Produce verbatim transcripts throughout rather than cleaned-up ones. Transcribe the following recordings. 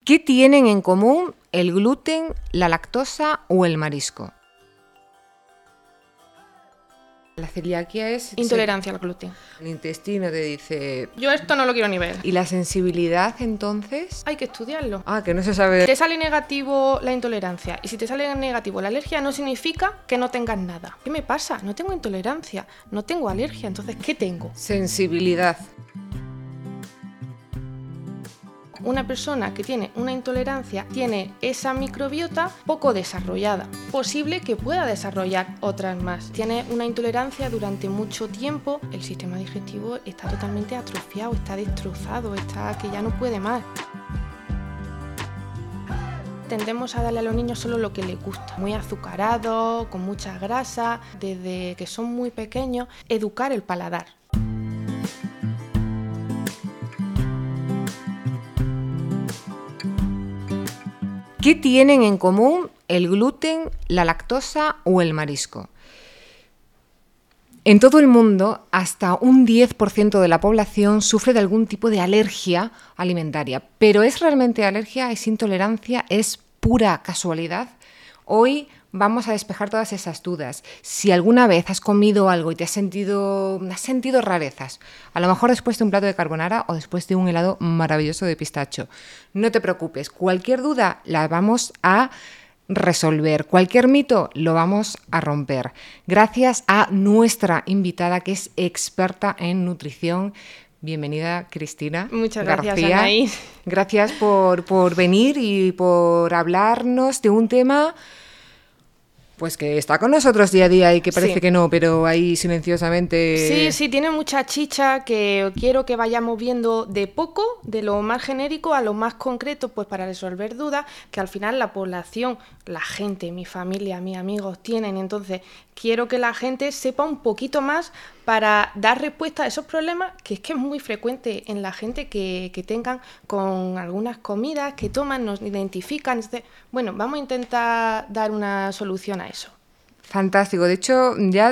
¿Qué tienen en común el gluten, la lactosa o el marisco? La celiaquia es... Intolerancia al gluten. El intestino te dice... Yo esto no lo quiero ni ver. ¿Y la sensibilidad, entonces? Hay que estudiarlo. Ah, que no se sabe... Te sale negativo la intolerancia y si te sale negativo la alergia no significa que no tengas nada. ¿Qué me pasa? No tengo intolerancia, no tengo alergia, entonces ¿qué tengo? Sensibilidad. Una persona que tiene una intolerancia tiene esa microbiota poco desarrollada. Posible que pueda desarrollar otras más. Tiene una intolerancia durante mucho tiempo, el sistema digestivo está totalmente atrofiado, está destrozado, está que ya no puede más. Tendemos a darle a los niños solo lo que les gusta, muy azucarado, con mucha grasa, desde que son muy pequeños, educar el paladar. ¿Qué tienen en común el gluten, la lactosa o el marisco? En todo el mundo, hasta un diez por ciento de la población sufre de algún tipo de alergia alimentaria. ¿Pero es realmente alergia? ¿Es intolerancia? ¿Es pura casualidad? Hoy vamos a despejar todas esas dudas. Si alguna vez has comido algo y te has sentido, has sentido rarezas, a lo mejor después de un plato de carbonara o después de un helado maravilloso de pistacho, no te preocupes. Cualquier duda la vamos a resolver. Cualquier mito lo vamos a romper. Gracias a nuestra invitada que es experta en nutrición. Bienvenida, Cristina. Muchas García. gracias, Anaís. Gracias por, por venir y por hablarnos de un tema pues que está con nosotros día a día y que parece Sí. que no, pero ahí silenciosamente... Sí, sí, tiene mucha chicha que quiero que vayamos viendo de poco, de lo más genérico a lo más concreto, pues para resolver dudas que al final la población, la gente, mi familia, mis amigos tienen. Entonces, quiero que la gente sepa un poquito más para dar respuesta a esos problemas que es que es muy frecuente en la gente que, que tengan con algunas comidas que toman, nos identifican. Entonces, bueno, vamos a intentar dar una solución a eso. Fantástico. De hecho, ya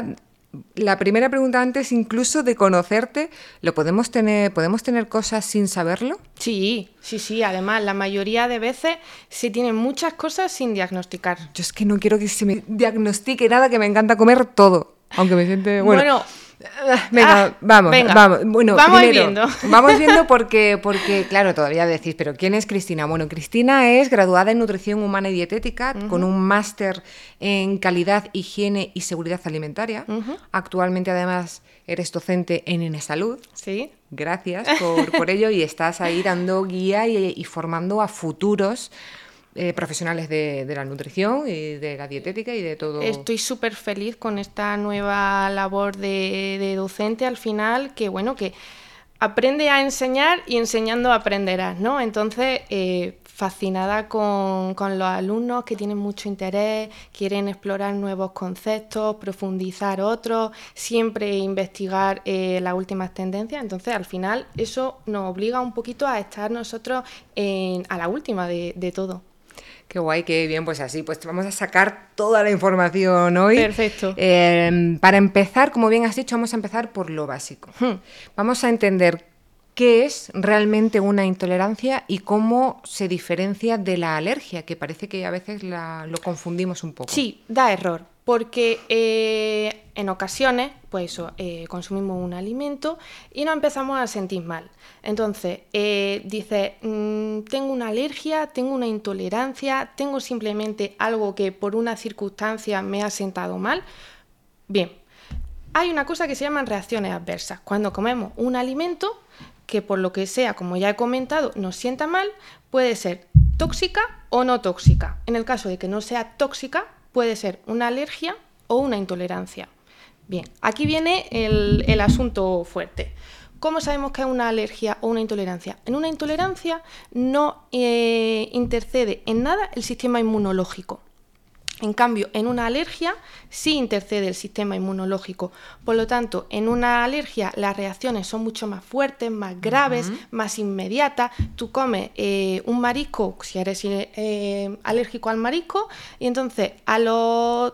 la primera pregunta antes incluso de conocerte, ¿lo podemos tener, podemos tener cosas sin saberlo? Sí, sí, sí. Además, la mayoría de veces se tienen muchas cosas sin diagnosticar. Yo es que no quiero que se me diagnostique nada, que me encanta comer todo, aunque me siente... Bueno, Bueno, venga, ah, vamos, venga. vamos. Bueno, Vamos primero, viendo. Vamos viendo porque, porque, claro, todavía decís, pero ¿quién es Cristina? Bueno, Cristina es graduada en Nutrición Humana y Dietética, uh-huh. con un máster en Calidad, Higiene y Seguridad Alimentaria. Uh-huh. Actualmente, además, eres docente en Enesalud. Sí. Gracias por, por ello y estás ahí dando guía y, y formando a futuros Eh, profesionales de, de la nutrición y de la dietética y de todo. Estoy súper feliz con esta nueva labor de, de docente al final, que bueno, que aprende a enseñar y enseñando aprenderás, ¿no? Entonces, eh, fascinada con, con los alumnos que tienen mucho interés, quieren explorar nuevos conceptos, profundizar otros, siempre investigar eh, las últimas tendencias. Entonces, al final, eso nos obliga un poquito a estar nosotros en, a la última de, de todo. Qué guay, qué bien, pues así, pues vamos a sacar toda la información hoy. Perfecto. Eh, para empezar, como bien has dicho, vamos a empezar por lo básico. Hmm. Vamos a entender qué es realmente una intolerancia y cómo se diferencia de la alergia, que parece que a veces la, lo confundimos un poco. Sí, da error, porque eh, en ocasiones, pues eso, eh, consumimos un alimento y nos empezamos a sentir mal. Entonces, eh, dices, mmm, tengo una alergia, tengo una intolerancia, tengo simplemente algo que por una circunstancia me ha sentado mal. Bien, hay una cosa que se llaman reacciones adversas. Cuando comemos un alimento que por lo que sea, como ya he comentado, nos sienta mal, puede ser tóxica o no tóxica. En el caso de que no sea tóxica, puede ser una alergia o una intolerancia. Bien, aquí viene el, el asunto fuerte. ¿Cómo sabemos que es una alergia o una intolerancia? En una intolerancia no eh, intercede en nada el sistema inmunológico. En cambio, en una alergia sí intercede el sistema inmunológico. Por lo tanto, en una alergia las reacciones son mucho más fuertes, más graves, uh-huh. más inmediatas. Tú comes eh, un marisco, si eres eh, alérgico al marisco, y entonces a los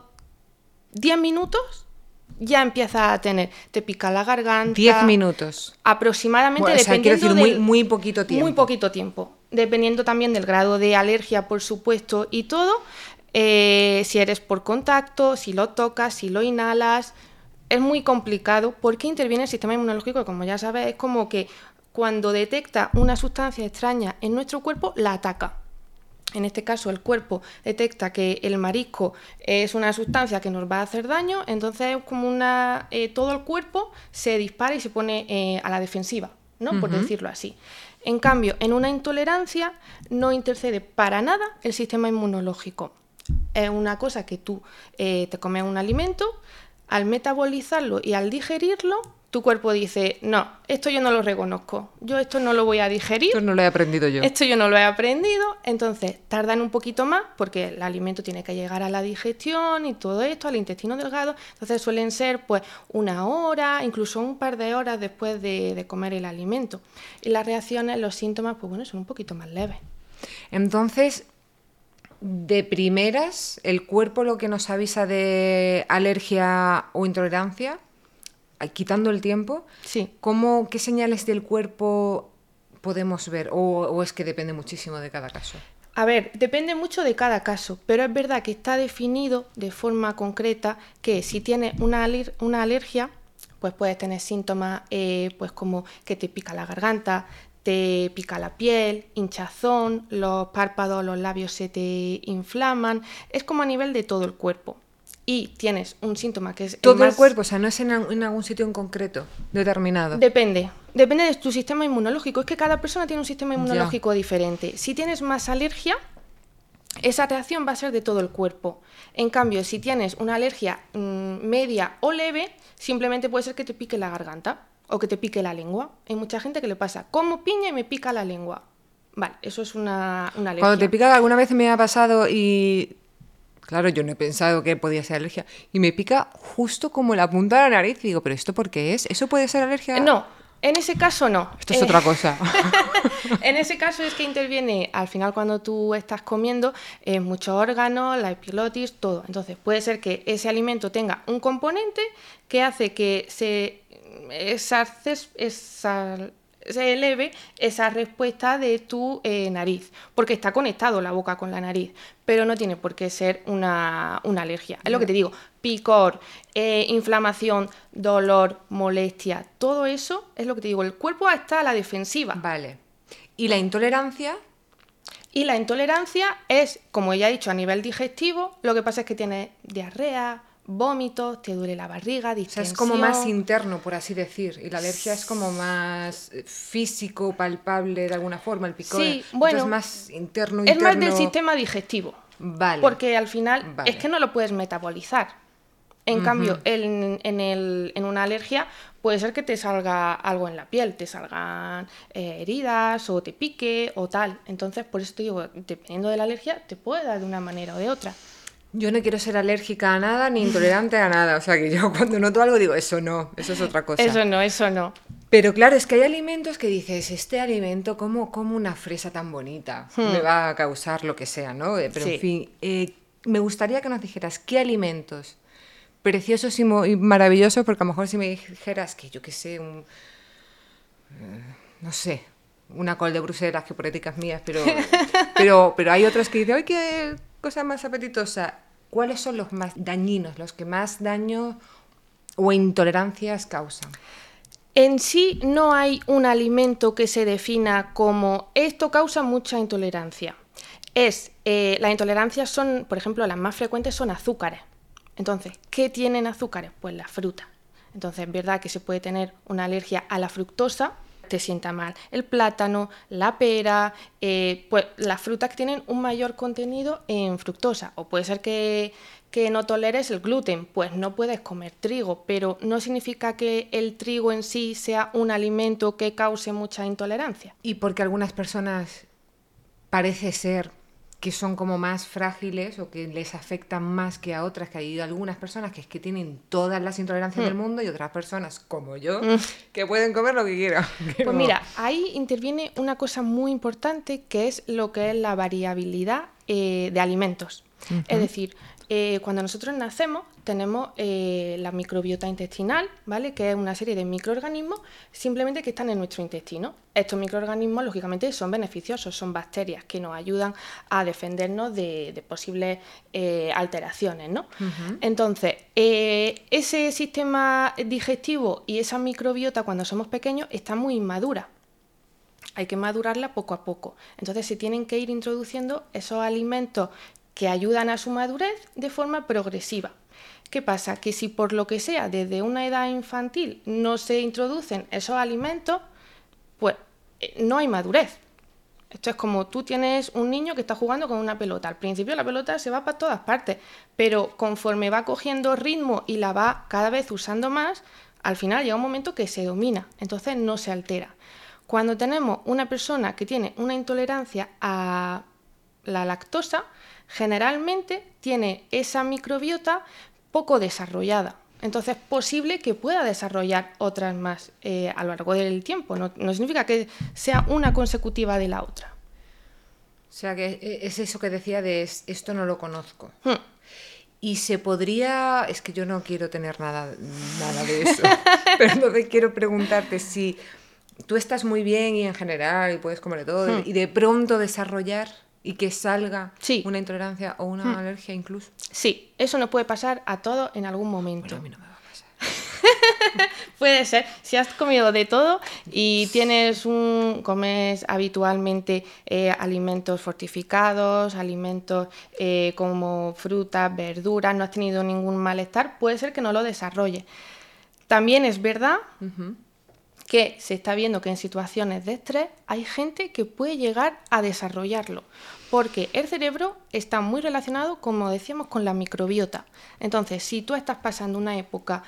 diez minutos ya empieza a tener, te pica la garganta. diez minutos. Aproximadamente, Bueno, o sea, dependiendo quiero decir, del, muy, muy poquito tiempo. Muy poquito tiempo. dependiendo también del grado de alergia, por supuesto, y todo, eh, si eres por contacto, si lo tocas, si lo inhalas, es muy complicado porque interviene el sistema inmunológico, que como ya sabes, es como que cuando detecta una sustancia extraña en nuestro cuerpo, la ataca. En este caso, el cuerpo detecta que el marisco es una sustancia que nos va a hacer daño, entonces es como una, eh, todo el cuerpo se dispara y se pone eh, a la defensiva, ¿no? Uh-huh. Por decirlo así. En cambio, en una intolerancia no intercede para nada el sistema inmunológico. Es una cosa que tú eh, te comes un alimento, al metabolizarlo y al digerirlo, tu cuerpo dice, no, esto yo no lo reconozco, yo esto no lo voy a digerir. Esto no lo he aprendido yo. Esto yo no lo he aprendido, entonces tardan un poquito más porque el alimento tiene que llegar a la digestión y todo esto, al intestino delgado, entonces suelen ser pues una hora, incluso un par de horas después de, de comer el alimento. Y las reacciones, los síntomas, pues bueno, son un poquito más leves. Entonces, de primeras, el cuerpo lo que nos avisa de alergia o intolerancia, quitando el tiempo, sí. ¿cómo, ¿qué señales del cuerpo podemos ver? ¿O, o es que depende muchísimo de cada caso? A ver, depende mucho de cada caso, pero es verdad que está definido de forma concreta que si tienes una, aler- una alergia, pues puedes tener síntomas eh, pues como que te pica la garganta, te pica la piel, hinchazón, los párpados, los labios se te inflaman, es como a nivel de todo el cuerpo. Y tienes un síntoma que es... Todo el, más... el cuerpo, o sea, no es en, en algún sitio en concreto, determinado. Depende, depende de tu sistema inmunológico. Es que cada persona tiene un sistema inmunológico ya. diferente. Si tienes más alergia, esa reacción va a ser de todo el cuerpo. En cambio, si tienes una alergia mmm, media o leve, simplemente puede ser que te pique la garganta o que te pique la lengua. Hay mucha gente que le pasa, como piña y me pica la lengua. Vale, eso es una, una alergia. Cuando te pica, alguna vez me ha pasado y... Claro, yo no he pensado que podía ser alergia. Y me pica justo como la punta de la nariz. Y digo, ¿pero esto por qué es? ¿Eso puede ser alergia? No, en ese caso no. Esto es eh... otra cosa. En ese caso es que interviene, al final cuando tú estás comiendo, eh, muchos órganos, la epilotis, todo. Entonces puede ser que ese alimento tenga un componente que hace que se, esa, esa, se eleve esa respuesta de tu eh, nariz, porque está conectado la boca con la nariz, pero no tiene por qué ser una, una alergia. Es lo que te digo, picor, eh, inflamación, dolor, molestia, todo eso es lo que te digo, el cuerpo está a la defensiva. Vale. ¿Y la intolerancia? Y la intolerancia es, como ya he dicho, a nivel digestivo, lo que pasa es que tienes diarrea, vómitos, te duele la barriga, distensión... O sea, es como más interno, por así decir, y la alergia es como más físico, palpable de alguna forma, el picor. Sí, bueno, es más interno, es interno... más del sistema digestivo. Vale. Porque al final vale. es que no lo puedes metabolizar. En uh-huh. cambio, en, en, el, en una alergia puede ser que te salga algo en la piel, te salgan eh, heridas o te pique o tal. Entonces, por eso te digo, dependiendo de la alergia, te puede dar de una manera o de otra. Yo no quiero ser alérgica a nada ni intolerante a nada. O sea, que yo cuando noto algo digo, eso no, eso es otra cosa. Eso no, eso no. Pero claro, es que hay alimentos que dices, este alimento, como, como una fresa tan bonita, hmm. me va a causar lo que sea, ¿no? Pero sí. en fin, eh, me gustaría que nos dijeras qué alimentos preciosos y, mo- y maravillosos, porque a lo mejor si me dijeras que yo qué sé, un, eh, no sé, una col de Bruselas, que por éticas mías, pero, pero, pero hay otros que dicen, ¡ay, qué cosa más apetitosa! ¿Cuáles son los más dañinos, los que más daño o intolerancias causan? En sí no hay un alimento que se defina como esto causa mucha intolerancia. Es, eh, las intolerancias son, por ejemplo, las más frecuentes son azúcares. Entonces, ¿qué tienen azúcares? Pues la fruta. Entonces, es verdad que se puede tener una alergia a la fructosa, te sienta mal el plátano, la pera, eh, pues las frutas que tienen un mayor contenido en fructosa. O puede ser que, que no toleres el gluten, pues no puedes comer trigo, pero no significa que el trigo en sí sea un alimento que cause mucha intolerancia. Y porque algunas personas parece ser que son como más frágiles o que les afectan más que a otras, que hay algunas personas que es que tienen todas las intolerancias mm. del mundo y otras personas como yo mm. que pueden comer lo que quieran. Pero... Pues mira, ahí interviene una cosa muy importante que es lo que es la variabilidad eh, de alimentos. Uh-huh. Es decir, eh, cuando nosotros nacemos tenemos eh, la microbiota intestinal, ¿vale? Que es una serie de microorganismos simplemente que están en nuestro intestino. Estos microorganismos, lógicamente, son beneficiosos, son bacterias que nos ayudan a defendernos de, de posibles eh, alteraciones, ¿no? Uh-huh. Entonces, eh, ese sistema digestivo y esa microbiota cuando somos pequeños está muy inmadura. Hay que madurarla poco a poco. Entonces se tienen que ir introduciendo esos alimentos que ayudan a su madurez de forma progresiva. ¿Qué pasa? Que si por lo que sea desde una edad infantil no se introducen esos alimentos, pues no hay madurez. Esto es como tú tienes un niño que está jugando con una pelota. Al principio la pelota se va para todas partes, pero conforme va cogiendo ritmo y la va cada vez usando más, al final llega un momento que se domina, entonces no se altera. Cuando tenemos una persona que tiene una intolerancia a la lactosa, generalmente tiene esa microbiota poco desarrollada. Entonces es posible que pueda desarrollar otras más eh, a lo largo del tiempo. No, no significa que sea una consecutiva de la otra. O sea, que es eso que decía de esto no lo conozco. Hmm. Y se podría... Es que yo no quiero tener nada, nada de eso. Pero entonces quiero preguntarte si tú estás muy bien y en general y puedes comer de todo hmm. y de pronto desarrollar y que salga sí. una intolerancia o una hmm. alergia incluso. Sí, eso nos puede pasar a todos en algún momento. Bueno, a mí no me va a pasar. Puede ser, si has comido de todo y tienes un comes habitualmente eh, alimentos fortificados, alimentos eh, como frutas, verduras, no has tenido ningún malestar, puede ser que no lo desarrolle. También es verdad uh-huh. que se está viendo que en situaciones de estrés hay gente que puede llegar a desarrollarlo, porque el cerebro está muy relacionado, como decíamos, con la microbiota. Entonces, si tú estás pasando una época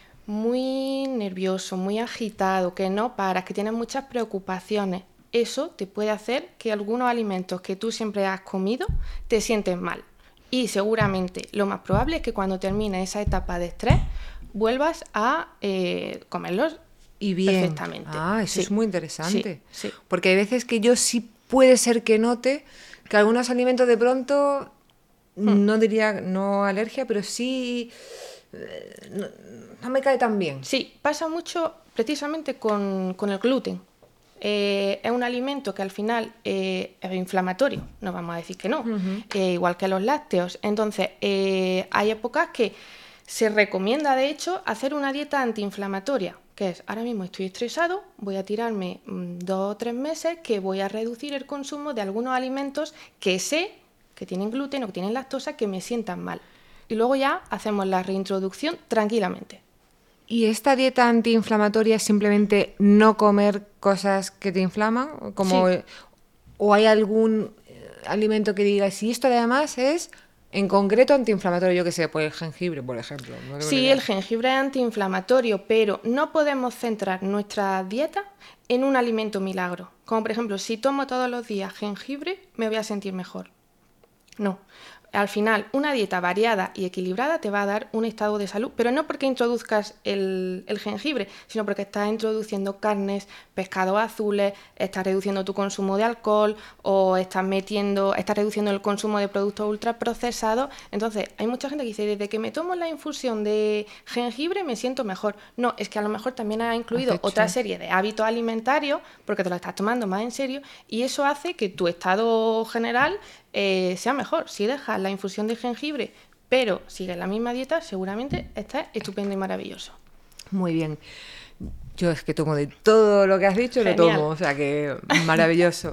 muy nervioso, muy agitado, que no paras, que tienes muchas preocupaciones, eso te puede hacer que algunos alimentos que tú siempre has comido te sientes mal. Y seguramente lo más probable es que cuando termine esa etapa de estrés vuelvas a eh, comerlos y bien. Perfectamente. Ah, eso sí. es muy interesante. Sí, sí. Porque hay veces que yo sí puede ser que note que algunos alimentos de pronto, hmm. no diría no alergia, pero sí... No, no me cae tan bien. Sí, pasa mucho precisamente con, con el gluten. Eh, es un alimento que al final eh, es inflamatorio, no vamos a decir que no, uh-huh. eh, igual que los lácteos. Entonces, eh, hay épocas que se recomienda, de hecho, hacer una dieta antiinflamatoria, que es, ahora mismo estoy estresado, voy a tirarme mmm, dos o tres meses que voy a reducir el consumo de algunos alimentos que sé que tienen gluten o que tienen lactosa que me sientan mal. Y luego ya hacemos la reintroducción tranquilamente. ¿Y esta dieta antiinflamatoria es simplemente no comer cosas que te inflaman? Como, sí. ¿O hay algún alimento que diga, si esto además es en concreto antiinflamatorio? Yo qué sé, pues el jengibre, por ejemplo. No sí, el jengibre es antiinflamatorio, pero no podemos centrar nuestra dieta en un alimento milagro. Como por ejemplo, si tomo todos los días jengibre, me voy a sentir mejor. No. Al final, una dieta variada y equilibrada te va a dar un estado de salud, pero no porque introduzcas el, el jengibre, sino porque estás introduciendo carnes, pescados azules, estás reduciendo tu consumo de alcohol o estás metiendo, estás reduciendo el consumo de productos ultraprocesados. Entonces, hay mucha gente que dice, desde que me tomo la infusión de jengibre me siento mejor. No, es que a lo mejor también ha incluido Perfecto. Otra serie de hábitos alimentarios porque te lo estás tomando más en serio y eso hace que tu estado general Eh, sea mejor. Si dejas la infusión de jengibre pero sigues la misma dieta, seguramente estás estupendo y maravilloso. Muy bien. Yo es que tomo de todo lo que has dicho, Genial. Lo tomo, o sea que maravilloso.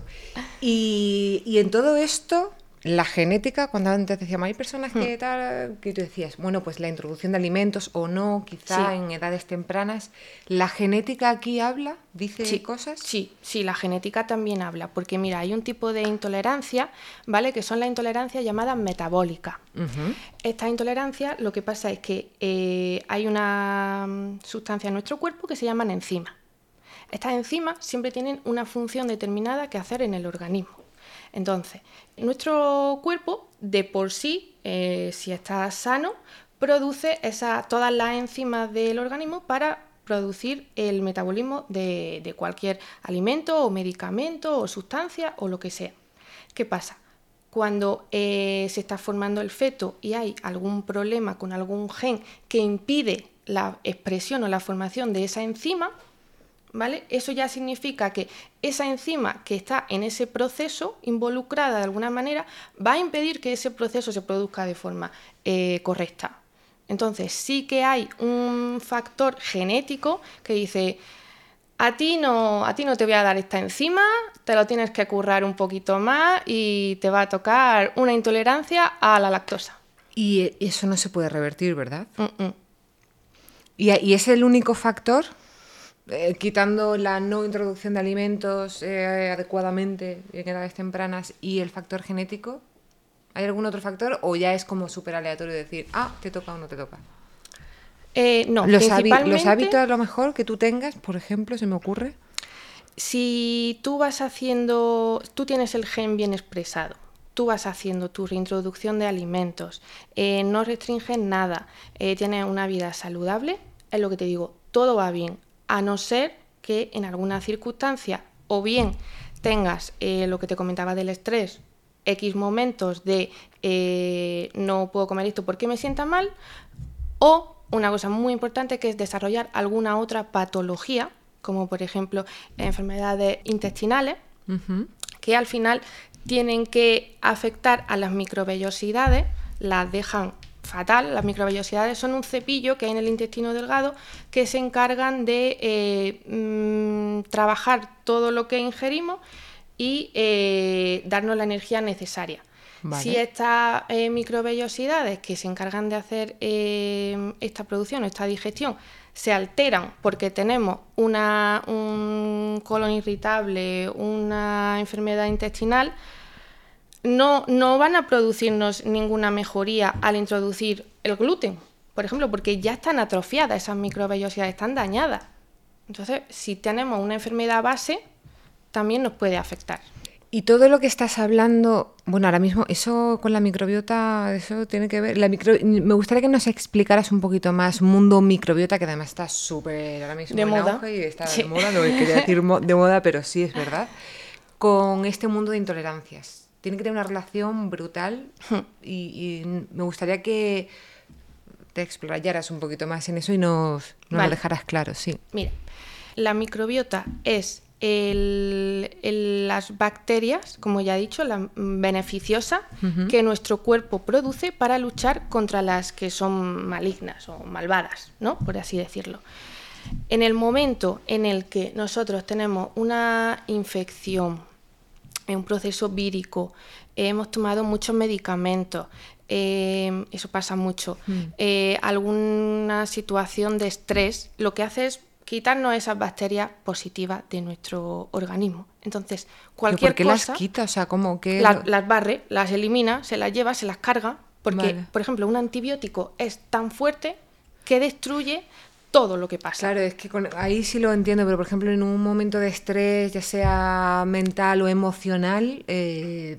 y, y en todo esto, la genética, cuando antes decíamos, hay personas que tal, que tú decías, bueno, pues la introducción de alimentos o no, quizá sí. en edades tempranas, ¿la genética aquí habla? ¿Dice sí. cosas? Sí, sí, la genética también habla, porque mira, hay un tipo de intolerancia, ¿vale? Que son las intolerancias llamadas metabólicas. Uh-huh. Esta intolerancia, lo que pasa es que eh, hay una sustancia en nuestro cuerpo que se llaman enzimas. Estas enzimas siempre tienen una función determinada que hacer en el organismo. Entonces, nuestro cuerpo, de por sí, eh, si está sano, produce esa, todas las enzimas del organismo para producir el metabolismo de, de cualquier alimento o medicamento o sustancia o lo que sea. ¿Qué pasa? cuando eh, se está formando el feto y hay algún problema con algún gen que impide la expresión o la formación de esa enzima, ¿vale? Eso ya significa que esa enzima que está en ese proceso, involucrada de alguna manera, va a impedir que ese proceso se produzca de forma eh, correcta. Entonces sí que hay un factor genético que dice: a ti no, a ti no te voy a dar esta enzima, te lo tienes que currar un poquito más y te va a tocar una intolerancia a la lactosa. Y eso no se puede revertir, ¿verdad? Mm-mm. ¿Y, y es el único factor? Eh, quitando la no introducción de alimentos eh, adecuadamente en edades tempranas y el factor genético, ¿hay algún otro factor o ya es como súper aleatorio decir, ah, te toca o no te toca? Eh, no, los, principalmente, los hábitos a lo mejor que tú tengas, por ejemplo, se me ocurre. Si tú vas haciendo, tú tienes el gen bien expresado, tú vas haciendo tu reintroducción de alimentos, eh, no restringes nada, eh, tienes una vida saludable, es lo que te digo, todo va bien. A no ser que en alguna circunstancia o bien tengas eh, lo que te comentaba del estrés, X momentos de eh, no puedo comer esto porque me sienta mal, o una cosa muy importante que es desarrollar alguna otra patología, como por ejemplo enfermedades intestinales, uh-huh. que al final tienen que afectar a las microvellosidades, las dejan fatal. Las microvellosidades son un cepillo que hay en el intestino delgado que se encargan de eh, mmm, trabajar todo lo que ingerimos y eh, darnos la energía necesaria. Vale. Si estas eh, microvellosidades que se encargan de hacer eh, esta producción, esta digestión, se alteran porque tenemos una, un colon irritable, una enfermedad intestinal, No, no van a producirnos ninguna mejoría al introducir el gluten, por ejemplo, porque ya están atrofiadas esas microvellosidades, están dañadas. Entonces, si tenemos una enfermedad base, también nos puede afectar. Y todo lo que estás hablando, bueno, ahora mismo, eso con la microbiota, eso tiene que ver. La micro, me gustaría que nos explicaras un poquito más mundo microbiota, que además está súper ahora mismo de en moda. auge y está Sí. de moda, no quería decir de moda, pero sí es verdad, con este mundo de intolerancias. Tiene que tener una relación brutal y, y me gustaría que te explayaras un poquito más en eso y nos, nos vale. lo dejaras claro, sí. Mira, la microbiota es el, el, las bacterias, como ya he dicho, la beneficiosa uh-huh. que nuestro cuerpo produce para luchar contra las que son malignas o malvadas, ¿no? Por así decirlo. En el momento en el que nosotros tenemos una infección, en un proceso vírico, eh, hemos tomado muchos medicamentos, eh, eso pasa mucho, mm. eh, alguna situación de estrés, lo que hace es quitarnos esas bacterias positivas de nuestro organismo. Entonces, cualquier ¿Pero por qué cosa... las quita? O sea, ¿cómo que...? La, las barre, las elimina, se las lleva, se las carga, porque, vale. por ejemplo, un antibiótico es tan fuerte que destruye todo lo que pasa. Claro, es que con, ahí sí lo entiendo, pero por ejemplo en un momento de estrés, ya sea mental o emocional, eh,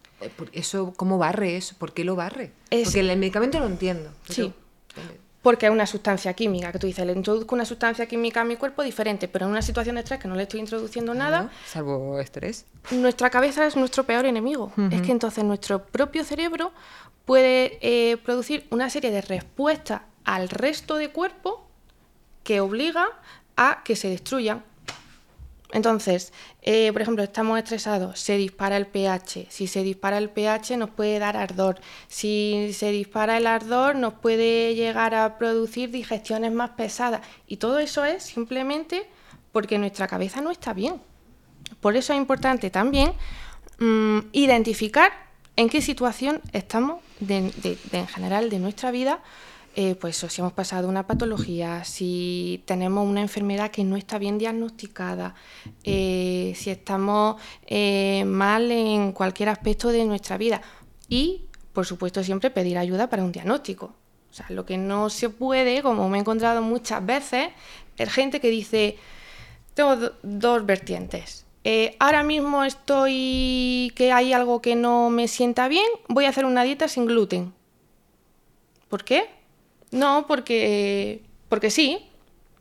eso ¿cómo barre eso? ¿Por qué lo barre? Es, porque el medicamento lo entiendo. Sí, pero... porque es una sustancia química, que tú dices, le introduzco una sustancia química a mi cuerpo diferente, pero en una situación de estrés que no le estoy introduciendo nada... ¿No? Salvo estrés. Nuestra cabeza es nuestro peor enemigo. Uh-huh. Es que entonces nuestro propio cerebro puede eh, producir una serie de respuestas al resto de cuerpo que obliga a que se destruyan. Entonces, eh, por ejemplo, estamos estresados, se dispara el pH. Si se dispara el pH nos puede dar ardor. Si se dispara el ardor nos puede llegar a producir digestiones más pesadas. Y todo eso es simplemente porque nuestra cabeza no está bien. Por eso es importante también mmm, identificar en qué situación estamos de, de, de, en general de nuestra vida. Eh, pues o si hemos pasado una patología, si tenemos una enfermedad que no está bien diagnosticada, eh, si estamos eh, mal en cualquier aspecto de nuestra vida y, por supuesto, siempre pedir ayuda para un diagnóstico. O sea, lo que no se puede, como me he encontrado muchas veces, es gente que dice, tengo do- dos vertientes. Eh, ahora mismo estoy que hay algo que no me sienta bien, voy a hacer una dieta sin gluten. ¿Por qué? No, porque, porque sí.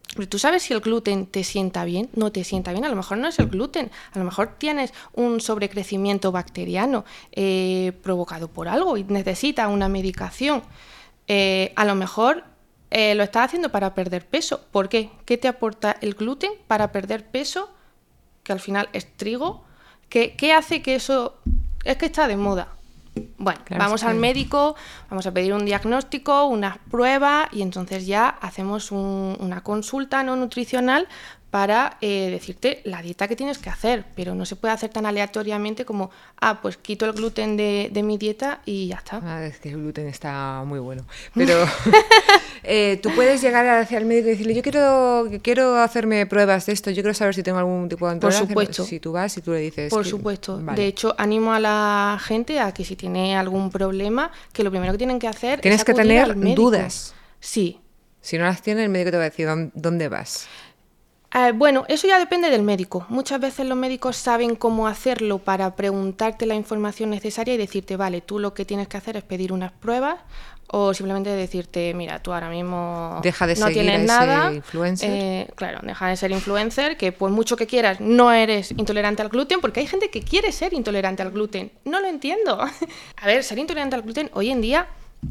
Pero tú sabes si el gluten te sienta bien, no te sienta bien. A lo mejor no es el gluten, a lo mejor tienes un sobrecrecimiento bacteriano eh, provocado por algo y necesitas una medicación. Eh, a lo mejor eh, lo estás haciendo para perder peso. ¿Por qué? ¿Qué te aporta el gluten para perder peso? Que al final es trigo. ¿Qué, qué hace que eso...? Es que está de moda. Bueno, claro, vamos al médico, vamos a pedir un diagnóstico, unas pruebas y entonces ya hacemos un, una consulta no nutricional para eh, decirte la dieta que tienes que hacer, pero no se puede hacer tan aleatoriamente como, ah, pues quito el gluten de, de mi dieta y ya está. Ah, es que el gluten está muy bueno, pero eh, tú puedes llegar hacia el médico y decirle, yo quiero, quiero hacerme pruebas de esto, yo quiero saber si tengo algún tipo de intolerancia. Por supuesto. Si tú vas y tú le dices... Por que... supuesto. Vale. De hecho, animo a la gente a que si tiene algún problema, que lo primero que tienen que hacer Tienes es que acudir tener al médico. dudas. Sí. Si no las tiene, el médico te va a decir, ¿dónde vas? Eh, bueno, eso ya depende del médico. Muchas veces los médicos saben cómo hacerlo para preguntarte la información necesaria y decirte, vale, tú lo que tienes que hacer es pedir unas pruebas o simplemente decirte, mira, tú ahora mismo deja de no seguir tienes a ese nada. influencer. Eh, claro, deja de ser influencer, que por mucho que quieras no eres intolerante al gluten, porque hay gente que quiere ser intolerante al gluten. No lo entiendo. A ver, ser intolerante al gluten hoy en día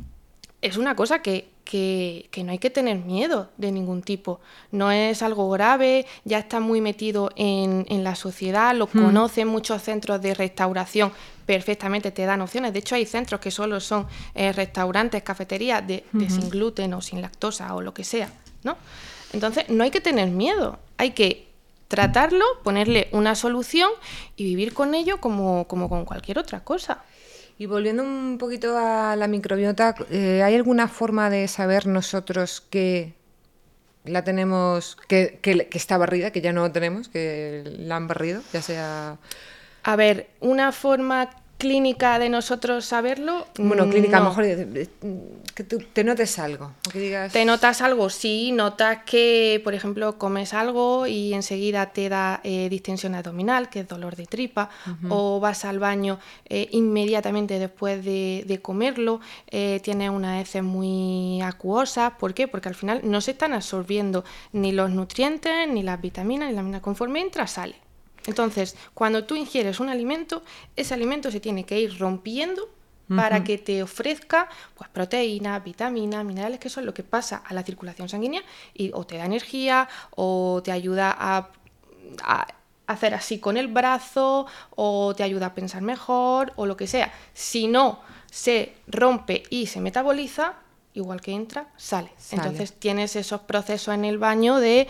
es una cosa que, que, que no hay que tener miedo de ningún tipo. No es algo grave, ya está muy metido en, en la sociedad, lo hmm. conocen muchos centros de restauración, perfectamente te dan opciones. De hecho, hay centros que solo son eh, restaurantes, cafeterías de, de uh-huh. sin gluten o sin lactosa o lo que sea, ¿no? Entonces, no hay que tener miedo, hay que tratarlo, ponerle una solución y vivir con ello como, como con cualquier otra cosa. Y volviendo un poquito a la microbiota, eh, ¿hay alguna forma de saber nosotros que la tenemos, que, que, que está barrida, que ya no tenemos, que la han barrido, ya sea... A ver, una forma clínica de nosotros saberlo... Bueno, clínica, no. a lo mejor que tú te notes algo. Que digas... Te notas algo, sí, notas que, por ejemplo, comes algo y enseguida te da eh, distensión abdominal, que es dolor de tripa, uh-huh. o vas al baño eh, inmediatamente después de, de comerlo, eh, tienes unas heces muy acuosas. ¿Por qué? Porque al final no se están absorbiendo ni los nutrientes, ni las vitaminas, ni la mina. Conforme entra, sale. Entonces, cuando tú ingieres un alimento, ese alimento se tiene que ir rompiendo para uh-huh. que te ofrezca pues, proteínas, vitaminas, minerales, que eso es lo que pasa a la circulación sanguínea y o te da energía o te ayuda a, a hacer así con el brazo o te ayuda a pensar mejor o lo que sea. Si no se rompe y se metaboliza, igual que entra, sale. sale. Entonces tienes esos procesos en el baño de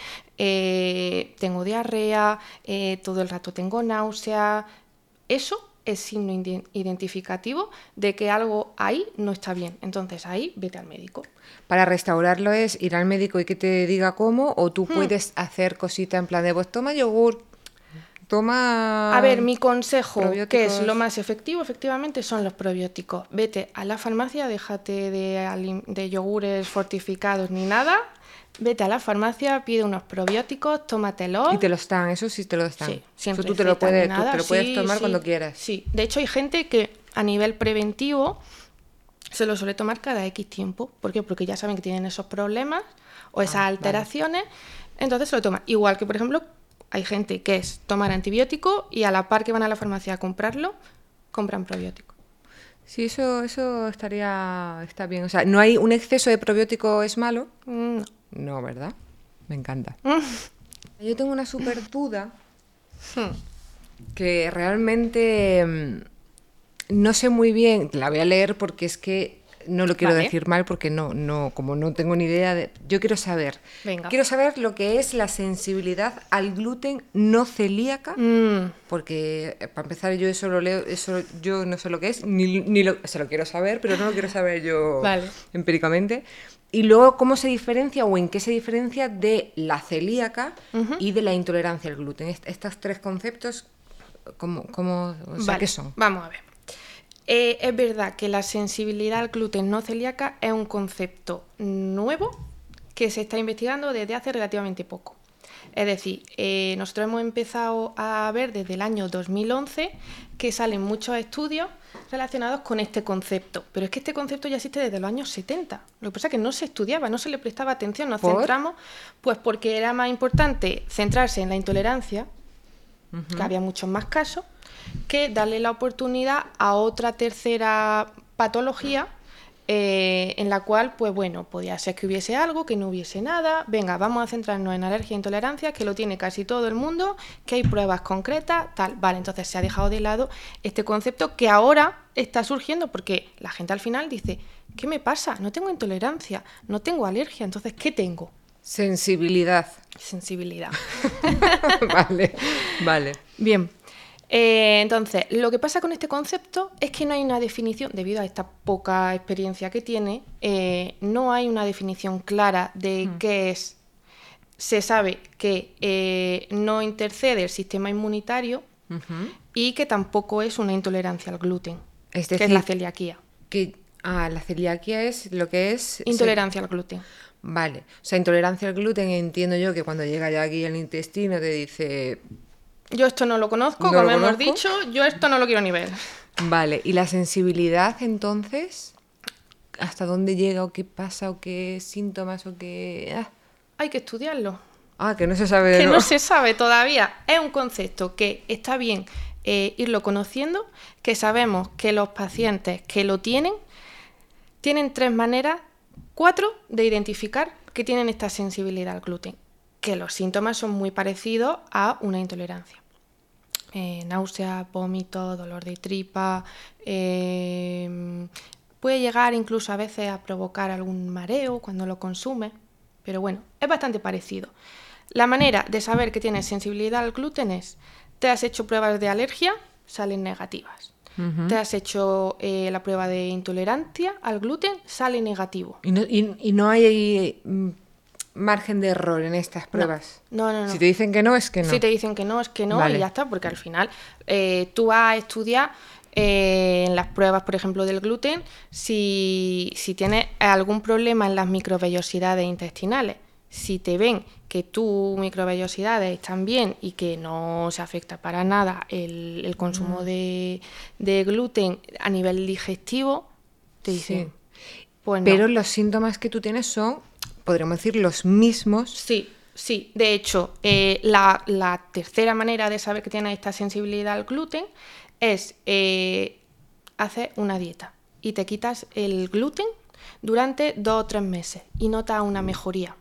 eh, tengo diarrea, eh, todo el rato tengo náusea. Eso es signo identificativo de que algo ahí no está bien. Entonces ahí vete al médico. Para restaurarlo es ir al médico y que te diga cómo, o tú hmm. puedes hacer cosita en plan de pues toma yogur, toma... A ver, mi consejo, que es lo más efectivo, efectivamente, son los probióticos. Vete a la farmacia, déjate de, de yogures fortificados ni nada. Vete a la farmacia, pide unos probióticos, tómatelos. Y te los dan, eso sí te los dan. Sí, siempre. Tú te lo puedes, tú te lo puedes sí, tomar sí, cuando quieras. Sí, de hecho hay gente que a nivel preventivo se lo suele tomar cada X tiempo. ¿Por qué? Porque ya saben que tienen esos problemas o esas ah, alteraciones, vale. Entonces se lo toman. Igual que, por ejemplo, hay gente que es tomar antibiótico y a la par que van a la farmacia a comprarlo, compran probiótico. Sí, eso, eso estaría está bien. O sea, ¿no hay un exceso de probiótico es malo? No. No, ¿verdad? Me encanta. Yo tengo una súper duda que realmente no sé muy bien, la voy a leer porque es que no lo quiero vale. decir mal porque no, no, como no tengo ni idea de... Yo quiero saber, Venga. quiero saber lo que es la sensibilidad al gluten no celíaca, mm. porque para empezar yo eso lo leo, eso yo no sé lo que es, ni, ni lo, se lo quiero saber, pero no lo quiero saber yo vale. empíricamente. Y luego, ¿cómo se diferencia o en qué se diferencia de la celíaca uh-huh. y de la intolerancia al gluten? Est- estos tres conceptos, ¿cómo, cómo, o sea, vale. ¿qué son? Vamos a ver. Eh, es verdad que la sensibilidad al gluten no celíaca es un concepto nuevo que se está investigando desde hace relativamente poco. Es decir, eh, nosotros hemos empezado a ver desde el año dos mil once que salen muchos estudios relacionados con este concepto, pero es que este concepto ya existe desde los años setenta. Lo que pasa es que no se estudiaba, no se le prestaba atención, nos ¿Por? centramos, pues porque era más importante centrarse en la intolerancia, Uh-huh. que había muchos más casos, que darle la oportunidad a otra tercera patología eh, en la cual, pues bueno, podía ser que hubiese algo, que no hubiese nada. Venga, vamos a centrarnos en alergia e intolerancia, que lo tiene casi todo el mundo, que hay pruebas concretas, tal. Vale, entonces se ha dejado de lado este concepto que ahora está surgiendo porque la gente al final dice, ¿qué me pasa? No tengo intolerancia, no tengo alergia, entonces, ¿qué tengo? Sensibilidad. Sensibilidad. Vale, vale. Bien. Eh, entonces, lo que pasa con este concepto es que no hay una definición, debido a esta poca experiencia que tiene, eh, no hay una definición clara de Hmm. qué es. Se sabe que eh, no intercede el sistema inmunitario Uh-huh. y que tampoco es una intolerancia al gluten, Es que es decir, la celiaquía. que ah, la celiaquía es lo que es... Intolerancia al gluten. Vale, o sea, intolerancia al gluten, entiendo yo que cuando llega ya aquí el intestino te dice... Yo esto no lo conozco, ¿No como lo hemos conozco? dicho, yo esto no lo quiero ni ver. Vale, ¿y la sensibilidad entonces? ¿Hasta dónde llega o qué pasa o qué síntomas o qué...? Ah, Hay que estudiarlo. ah, que no se sabe de Que nuevo. no se sabe todavía. Es un concepto que está bien eh, irlo conociendo, que sabemos que los pacientes que lo tienen, tienen tres maneras, cuatro, de identificar que tienen esta sensibilidad al gluten. Que los síntomas son muy parecidos a una intolerancia. Eh, náusea, vómito, dolor de tripa, eh, puede llegar incluso a veces a provocar algún mareo cuando lo consume, pero bueno, es bastante parecido. La manera de saber que tienes sensibilidad al gluten es, te has hecho pruebas de alergia, salen negativas. Ujú. Te has hecho eh, la prueba de intolerancia al gluten, sale negativo. Y no, y- y no hay mm, margen de error en estas pruebas. No, no, no. Si te dicen que no, es que no. Si te dicen que no, es que no, Vale. y ya está, porque al final eh, tú vas a estudiar eh, en las pruebas, por ejemplo, del gluten, si, si tienes algún problema en las microvellosidades intestinales. Si te ven que tus microvellosidades están bien y que no se afecta para nada el, el consumo Mm. de, de gluten a nivel digestivo, te dicen, Sí. pues no. Pero los síntomas que tú tienes son, podríamos decir, los mismos. Sí, sí. De hecho, eh, la, la tercera manera de saber que tienes esta sensibilidad al gluten es eh, hacer una dieta y te quitas el gluten durante dos o tres meses y notas una mejoría.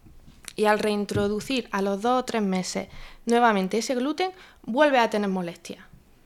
Y al reintroducir a los dos o tres meses nuevamente ese gluten, vuelves a tener molestias.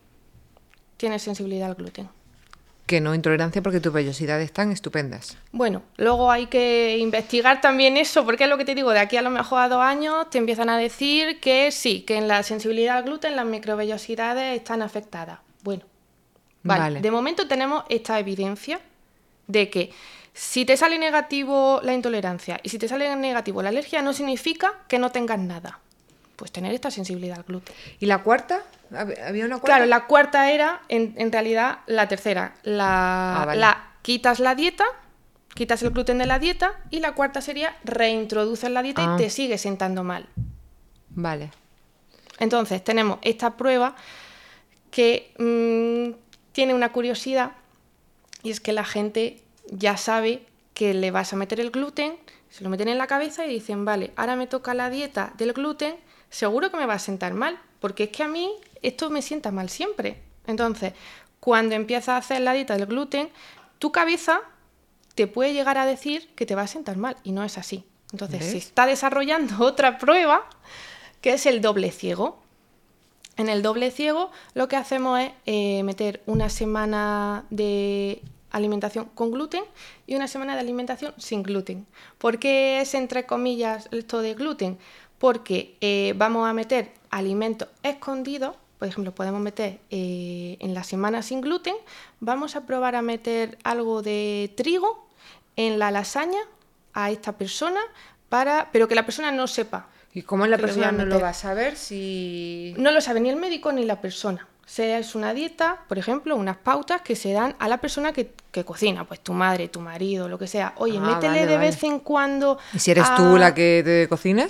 Tienes sensibilidad al gluten. Que no intolerancia porque tus vellosidades están estupendas. Bueno, luego hay que investigar también eso, porque es lo que te digo, de aquí a lo mejor a dos años te empiezan a decir que sí, que en la sensibilidad al gluten las microvellosidades están afectadas. Bueno, vale. Vale. De momento tenemos esta evidencia de que si te sale negativo la intolerancia y si te sale negativo la alergia, no significa que no tengas nada. Pues tener esta sensibilidad al gluten. ¿Y la cuarta? ¿Hab- ¿Había una cuarta? Claro, la cuarta era, en, en realidad, la tercera. La, Ah, vale. la quitas la dieta, quitas el gluten de la dieta, y la cuarta sería reintroduces la dieta Ah. y te sigue sentando mal. Vale. Entonces, tenemos esta prueba que mmm, tiene una curiosidad, y es que la gente ya sabe que le vas a meter el gluten, se lo meten en la cabeza y dicen, vale, ahora me toca la dieta del gluten, seguro que me va a sentar mal, porque es que a mí esto me sienta mal siempre. Entonces, cuando empiezas a hacer la dieta del gluten, tu cabeza te puede llegar a decir que te va a sentar mal, y no es así. Entonces, ¿Ves? se está desarrollando otra prueba, que es el doble ciego. En el doble ciego lo que hacemos es eh, meter una semana de alimentación con gluten y una semana de alimentación sin gluten. ¿Por qué es entre comillas esto de gluten? Porque eh, vamos a meter alimentos escondidos, por ejemplo, podemos meter eh, en la semana sin gluten, vamos a probar a meter algo de trigo en la lasaña a esta persona, para, pero que la persona no sepa. ¿Y cómo la que lo voy a persona no lo meter. va a saber si...? No lo sabe ni el médico ni la persona. Se es una dieta, por ejemplo, unas pautas que se dan a la persona que, que cocina, pues tu madre, tu marido, lo que sea. Oye, Ah, métele vale, de vale. vez en cuando... ¿Y si eres a- tú la que te cocinas?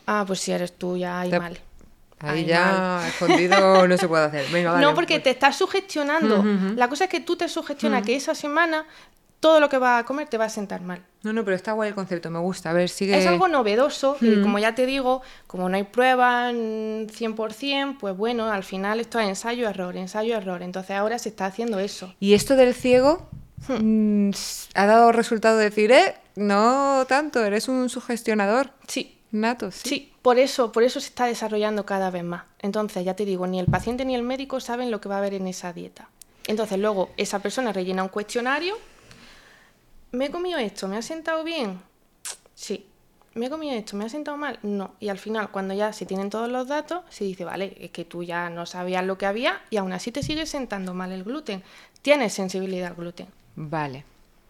Ah, pues si eres tú ya hay Te... mal. Ahí Hay ya mal. escondido no se puede hacer. Venga, vale, No, porque pues. te estás sugestionando. Uh-huh. La cosa es que tú te sugestionas Uh-huh. que esa semana todo lo que vas a comer te va a sentar mal. No, no, pero está guay el concepto, me gusta. A ver, sigue... Es algo novedoso y Uh-huh. como ya te digo, como no hay pruebas cien por ciento, pues bueno, al final esto es ensayo-error, ensayo-error. Entonces ahora se está haciendo eso. ¿Y esto del ciego hmm. ha dado resultado de decir, eh, no tanto, eres un sugestionador? Sí. Nato, sí. Sí, por eso, por eso se está desarrollando cada vez más. Entonces, ya te digo, ni el paciente ni el médico saben lo que va a haber en esa dieta. Entonces, luego esa persona rellena un cuestionario. ¿Me he comido esto? ¿Me ha sentado bien? Sí. ¿Me he comido esto? ¿Me ha sentado mal? No. Y al final, cuando ya se tienen todos los datos, se dice, vale, es que tú ya no sabías lo que había y aún así te sigue sentando mal el gluten. Tienes sensibilidad al gluten. Vale.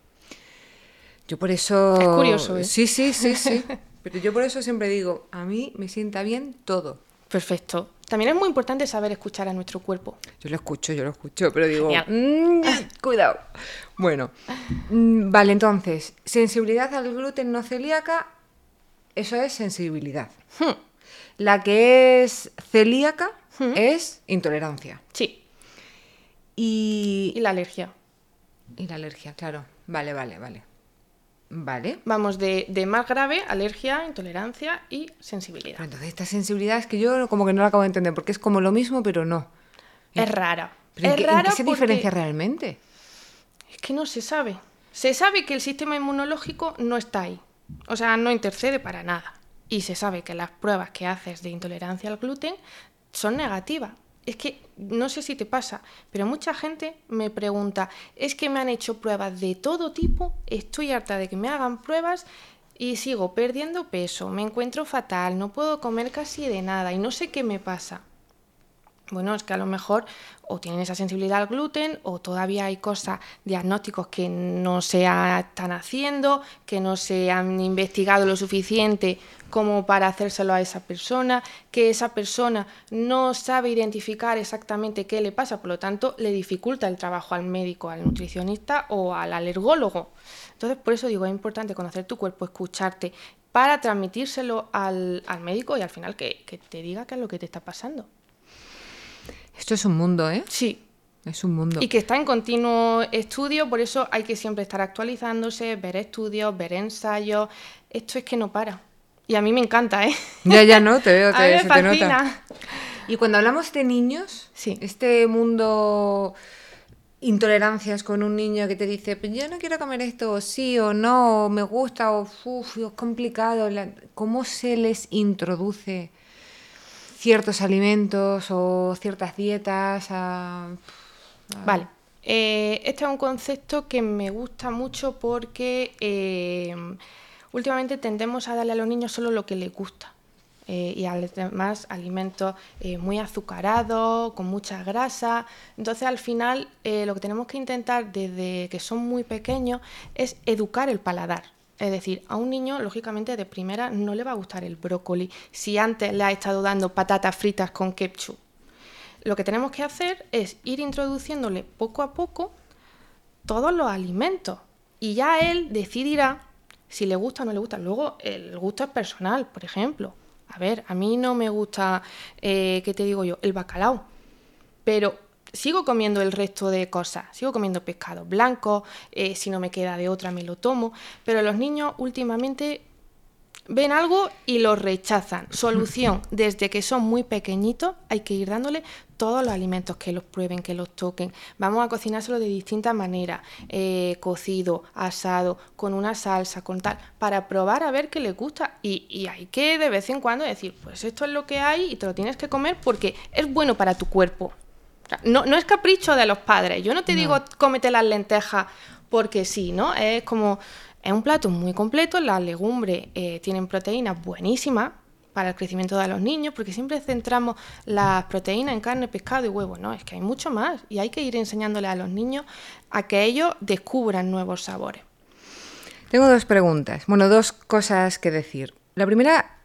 Yo por eso... Es curioso, ¿eh? Sí, sí, sí, sí. Pero yo por eso siempre digo, a mí me sienta bien todo. Perfecto. También es muy importante saber escuchar a nuestro cuerpo. Yo lo escucho, yo lo escucho, pero digo, mmm, cuidado. Bueno, mm, vale, entonces, sensibilidad al gluten no celíaca, eso es sensibilidad. Hmm. La que es celíaca hmm. es intolerancia. Sí. Y... Y la alergia. Y la alergia, claro. Vale, vale, vale. Vale. Vamos de, de más grave, alergia, intolerancia y sensibilidad. Pero entonces esta sensibilidad es que yo como que no la acabo de entender, porque es como lo mismo, pero no. Es rara. ¿Pero en es qué, rara ¿en qué se porque... diferencia realmente? Es que no se sabe. Se sabe que el sistema inmunológico no está ahí. O sea, no intercede para nada. Y se sabe que las pruebas que haces de intolerancia al gluten son negativas. Es que no sé si te pasa, pero mucha gente me pregunta, es que me han hecho pruebas de todo tipo, estoy harta de que me hagan pruebas y sigo perdiendo peso, me encuentro fatal, no puedo comer casi de nada y no sé qué me pasa. Bueno, es que a lo mejor o tienen esa sensibilidad al gluten o todavía hay cosas, diagnósticos que no se están haciendo, que no se han investigado lo suficiente como para hacérselo a esa persona, que esa persona no sabe identificar exactamente qué le pasa, por lo tanto le dificulta el trabajo al médico, al nutricionista o al alergólogo. Entonces, por eso digo, es importante conocer tu cuerpo, escucharte, para transmitírselo al, al médico y al final que, que te diga qué es lo que te está pasando. Esto es un mundo, ¿eh? Sí. Es un mundo. Y que está en continuo estudio, por eso hay que siempre estar actualizándose, ver estudios, ver ensayos. Esto es que no para. Y a mí me encanta, ¿eh? Ya, ya, no, te veo, te, a mí me se fascina. te nota. Y cuando hablamos de niños, sí. este mundo... intolerancias con un niño que te dice, pues yo no quiero comer esto, o sí o no, o me gusta, o uf, es complicado. ¿Cómo se les introduce ciertos alimentos o ciertas dietas? A... A... Vale. Eh, este es un concepto que me gusta mucho porque eh, últimamente tendemos a darle a los niños solo lo que les gusta. Eh, y además alimentos eh, muy azucarados, con mucha grasa. Entonces al final eh, lo que tenemos que intentar desde que son muy pequeños es educar el paladar. Es decir, a un niño lógicamente de primera no le va a gustar el brócoli si antes le ha estado dando patatas fritas con ketchup. Lo que tenemos que hacer es ir introduciéndole poco a poco todos los alimentos y ya él decidirá si le gusta o no le gusta. Luego el gusto es personal, por ejemplo. A ver, a mí no me gusta, eh, ¿qué te digo yo? El bacalao. Pero sigo comiendo el resto de cosas. Sigo comiendo pescado blanco, eh, si no me queda de otra me lo tomo. Pero los niños últimamente ven algo y lo rechazan. Solución, desde que son muy pequeñitos hay que ir dándole todos los alimentos, que los prueben, que los toquen. Vamos a cocinárselo de distintas maneras, eh, cocido, asado, con una salsa, con tal, para probar a ver qué les gusta. Y, y hay que de vez en cuando decir, pues esto es lo que hay y te lo tienes que comer porque es bueno para tu cuerpo. O sea, no, no es capricho de los padres. Yo no te no. digo cómete las lentejas porque sí, ¿no? Es como... Es un plato muy completo, las legumbres eh, tienen proteínas buenísimas para el crecimiento de los niños, porque siempre centramos las proteínas en carne, pescado y huevo. No, es que hay mucho más y hay que ir enseñándole a los niños a que ellos descubran nuevos sabores. Tengo dos preguntas, bueno, dos cosas que decir. La primera,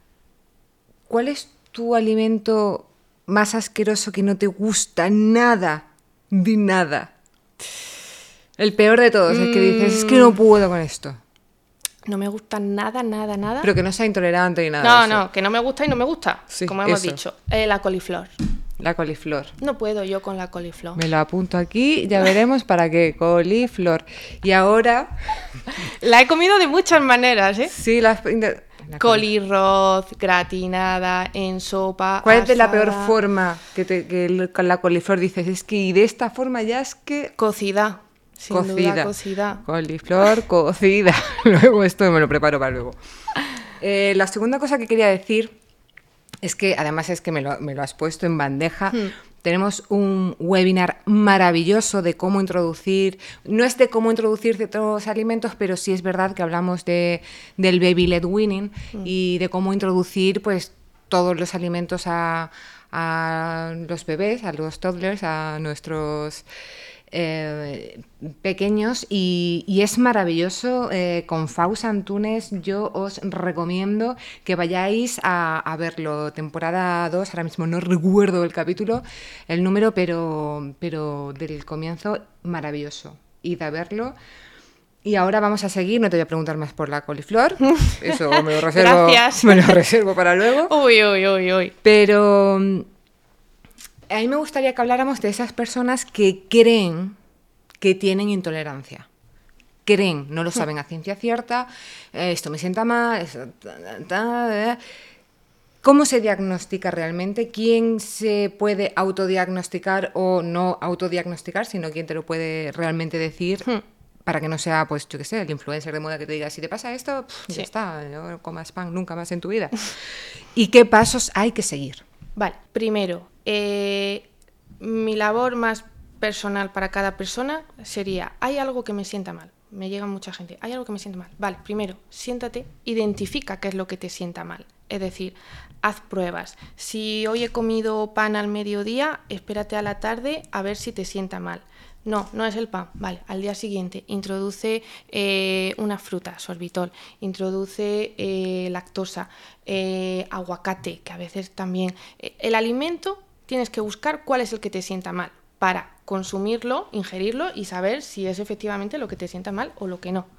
¿cuál es tu alimento más asqueroso que no te gusta nada, de nada? El peor de todos, mm. el que dices, es que no puedo con esto. No me gusta nada, nada, nada. Pero que no sea intolerante ni nada No, de eso. no, que no me gusta y no me gusta, Sí, como hemos eso. dicho. Eh, la coliflor. La coliflor. No puedo yo con la coliflor. Me lo apunto aquí, ya veremos para qué. Coliflor. Y ahora... La he comido de muchas maneras, ¿eh? Sí, las... La Colirroz, gratinada, en sopa. ¿Cuál es de la asada, peor forma que, te, que el- con la coliflor dices? Es que y de esta forma ya es que... Cocida. Sin cocida. duda, cocida. Coliflor cocida. Luego esto me lo preparo para luego. Eh, la segunda cosa que quería decir es que, además es que me lo, me lo has puesto en bandeja, Hmm. tenemos un webinar maravilloso de cómo introducir, no es de cómo introducir ciertos alimentos, pero sí es verdad que hablamos de, del baby-led weaning Hmm. y de cómo introducir pues todos los alimentos a, a los bebés, a los toddlers, a nuestros eh, pequeños y, y es maravilloso. Eh, con Faust Antunes yo os recomiendo que vayáis a, a verlo. Temporada dos, ahora mismo no recuerdo el capítulo, el número, pero, pero del comienzo maravilloso. Id a verlo. Y ahora vamos a seguir, no te voy a preguntar más por la coliflor, eso me lo reservo, Gracias. me lo reservo para luego. Uy, uy, uy, uy. Pero mm, a mí me gustaría que habláramos de esas personas que creen que tienen intolerancia. Creen, no lo saben a ciencia cierta, eh, esto me sienta mal, esto, ta, ta, ta, eh. ¿Cómo se diagnostica realmente? ¿Quién se puede autodiagnosticar o no autodiagnosticar, sino quién te lo puede realmente decir? Hmm. Para que no sea, pues, yo qué sé, el influencer de moda que te diga, si te pasa esto, pff, Sí. ya está, no comas pan nunca más en tu vida. ¿Y qué pasos hay que seguir? Vale, primero, eh, mi labor más personal para cada persona sería, hay algo que me sienta mal. Me llega mucha gente, hay algo que me sienta mal. Vale, primero, siéntate, identifica qué es lo que te sienta mal. Es decir, haz pruebas. Si hoy he comido pan al mediodía, espérate a la tarde a ver si te sienta mal. No, no es el pan. Vale, al día siguiente introduce eh, una fruta, sorbitol, introduce eh, lactosa, eh, aguacate, que a veces también... eh, el alimento tienes que buscar cuál es el que te sienta mal para consumirlo, ingerirlo y saber si es efectivamente lo que te sienta mal o lo que no.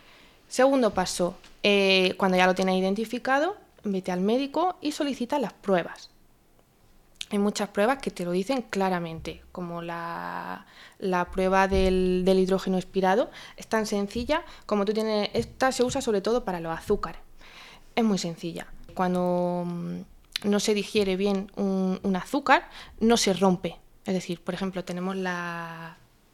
Segundo paso, eh, cuando ya lo tienes identificado, vete al médico y solicita las pruebas. Hay muchas pruebas que te lo dicen claramente, como la, la prueba del, del hidrógeno expirado. Es tan sencilla como tú tienes... Esta se usa sobre todo para los azúcares. Es muy sencilla. Cuando mm, no se digiere bien un, un azúcar, no se rompe. Es decir, por ejemplo, tenemos la,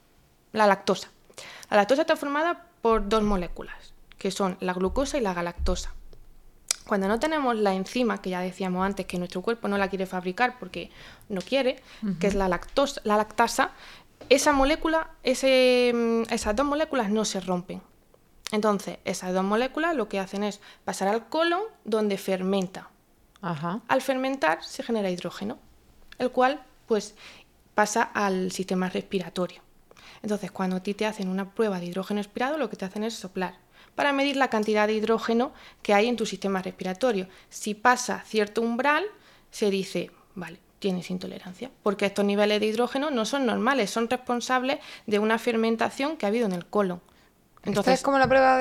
la lactosa. La lactosa está formada por dos moléculas, que son la glucosa y la galactosa. Cuando no tenemos la enzima, que ya decíamos antes que nuestro cuerpo no la quiere fabricar porque no quiere, uh-huh. que es la, lactosa, la lactasa, esa molécula, ese, esas dos moléculas no se rompen. Entonces, esas dos moléculas lo que hacen es pasar al colon donde fermenta. Ajá. Al fermentar se genera hidrógeno, el cual pues pasa al sistema respiratorio. Entonces, cuando a ti te hacen una prueba de hidrógeno expirado, lo que te hacen es soplar para medir la cantidad de hidrógeno que hay en tu sistema respiratorio. Si pasa cierto umbral, se dice, vale, tienes intolerancia, porque estos niveles de hidrógeno no son normales, son responsables de una fermentación que ha habido en el colon. Entonces, ¿esta es como la prueba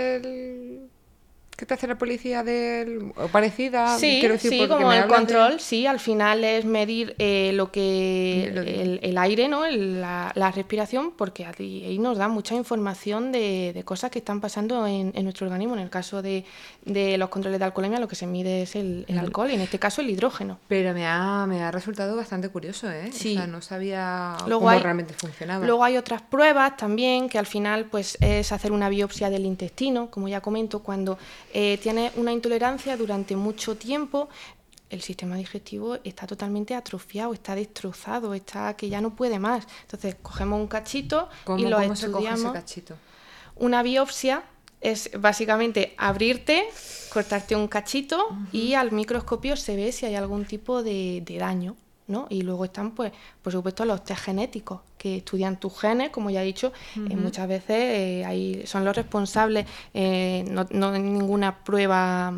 del... que te hace la policía del... o parecida? Sí, quiero decir, sí, como el control, de... sí, al final es medir eh, lo que lo de... el, el aire, ¿no? El, la, la respiración, porque ahí, ahí nos da mucha información de, de cosas que están pasando en, en nuestro organismo. En el caso de, de los controles de alcoholemia, lo que se mide es el, el alcohol y en este caso el hidrógeno. Pero me ha, me ha resultado bastante curioso, ¿eh? Sí. O sea, no sabía luego cómo hay, realmente funcionaba. Luego hay otras pruebas también, que al final pues es hacer una biopsia del intestino, como ya comento, cuando eh, tienes una intolerancia durante mucho tiempo, el sistema digestivo está totalmente atrofiado, está destrozado, está que ya no puede más. Entonces cogemos un cachito ¿Cómo, y lo ¿cómo estudiamos. se coge ese cachito? Una biopsia es básicamente abrirte, cortarte un cachito uh-huh. y al microscopio se ve si hay algún tipo de, de daño, ¿no? Y luego están, pues, por supuesto, los test genéticos que estudian tus genes, como ya he dicho, uh-huh. eh, muchas veces eh, ahí son los responsables, eh, no, no hay ninguna prueba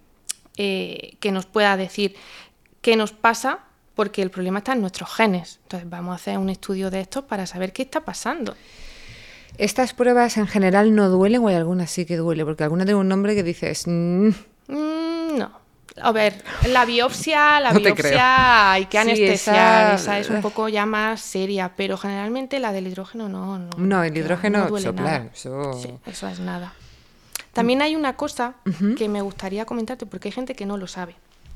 eh, que nos pueda decir qué nos pasa, porque el problema está en nuestros genes. Entonces vamos a hacer un estudio de estos para saber qué está pasando. ¿Estas pruebas en general no duelen o hay algunas sí que duele? Porque alguna tiene un nombre que dices... Mm. Mm, no. A ver, la biopsia, la No te biopsia creo. hay que Sí, anestesiar, esa- esa es un poco ya más seria, pero generalmente la del hidrógeno no, no, No, el que va, hidrógeno no duele soplar, nada. eso... Sí, eso es nada. También hay una cosa que me gustaría comentarte, porque hay gente que no lo sabe.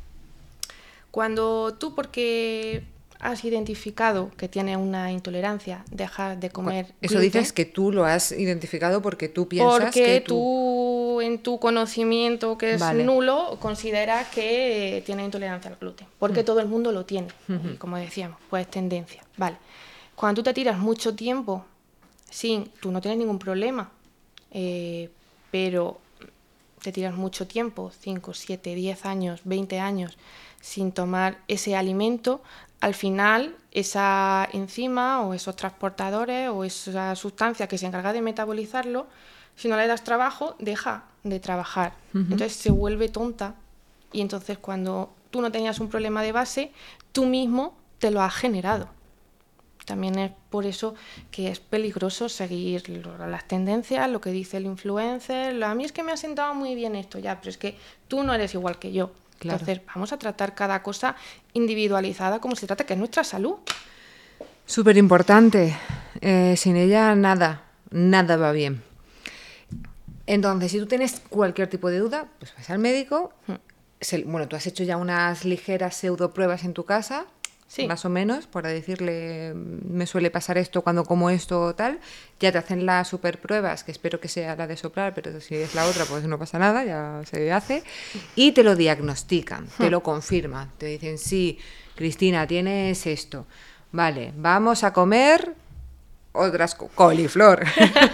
Cuando tú, porque has identificado que tienes una intolerancia, dejas de comer Eso gluten, dices que tú lo has identificado porque tú piensas porque que tú... tú, en tu conocimiento que es Vale. nulo, consideras que tienes intolerancia al gluten, porque Mm. todo el mundo lo tiene. Y como decíamos, pues es tendencia. Vale. Cuando tú te tiras mucho tiempo sin, tú no tienes ningún problema, eh, pero te tiras mucho tiempo, cinco, siete, diez años, veinte años, sin tomar ese alimento, al final esa enzima o esos transportadores o esa sustancia que se encarga de metabolizarlo, si no le das trabajo, deja de trabajar. Uh-huh. Entonces se vuelve tonta y entonces cuando tú no tenías un problema de base, tú mismo te lo has generado. También es por eso que es peligroso seguir las tendencias, lo que dice el influencer. A mí es que me ha sentado muy bien esto, ya, pero es que tú no eres igual que yo. Claro. Entonces vamos a tratar cada cosa individualizada como se trata, que es nuestra salud. Súper importante. Eh, sin ella nada, nada va bien. Entonces, si tú tienes cualquier tipo de duda, pues vas al médico. Hmm. Se, bueno, tú has hecho ya unas ligeras pseudo pruebas en tu casa. Sí. Más o menos, para decirle, me suele pasar esto cuando como esto o tal, ya te hacen las super pruebas, que espero que sea la de soplar, pero si es la otra, pues no pasa nada, ya se hace, y te lo diagnostican, te lo confirman, te dicen, sí, Cristina, tienes esto, vale, vamos a comer otras co- coliflor.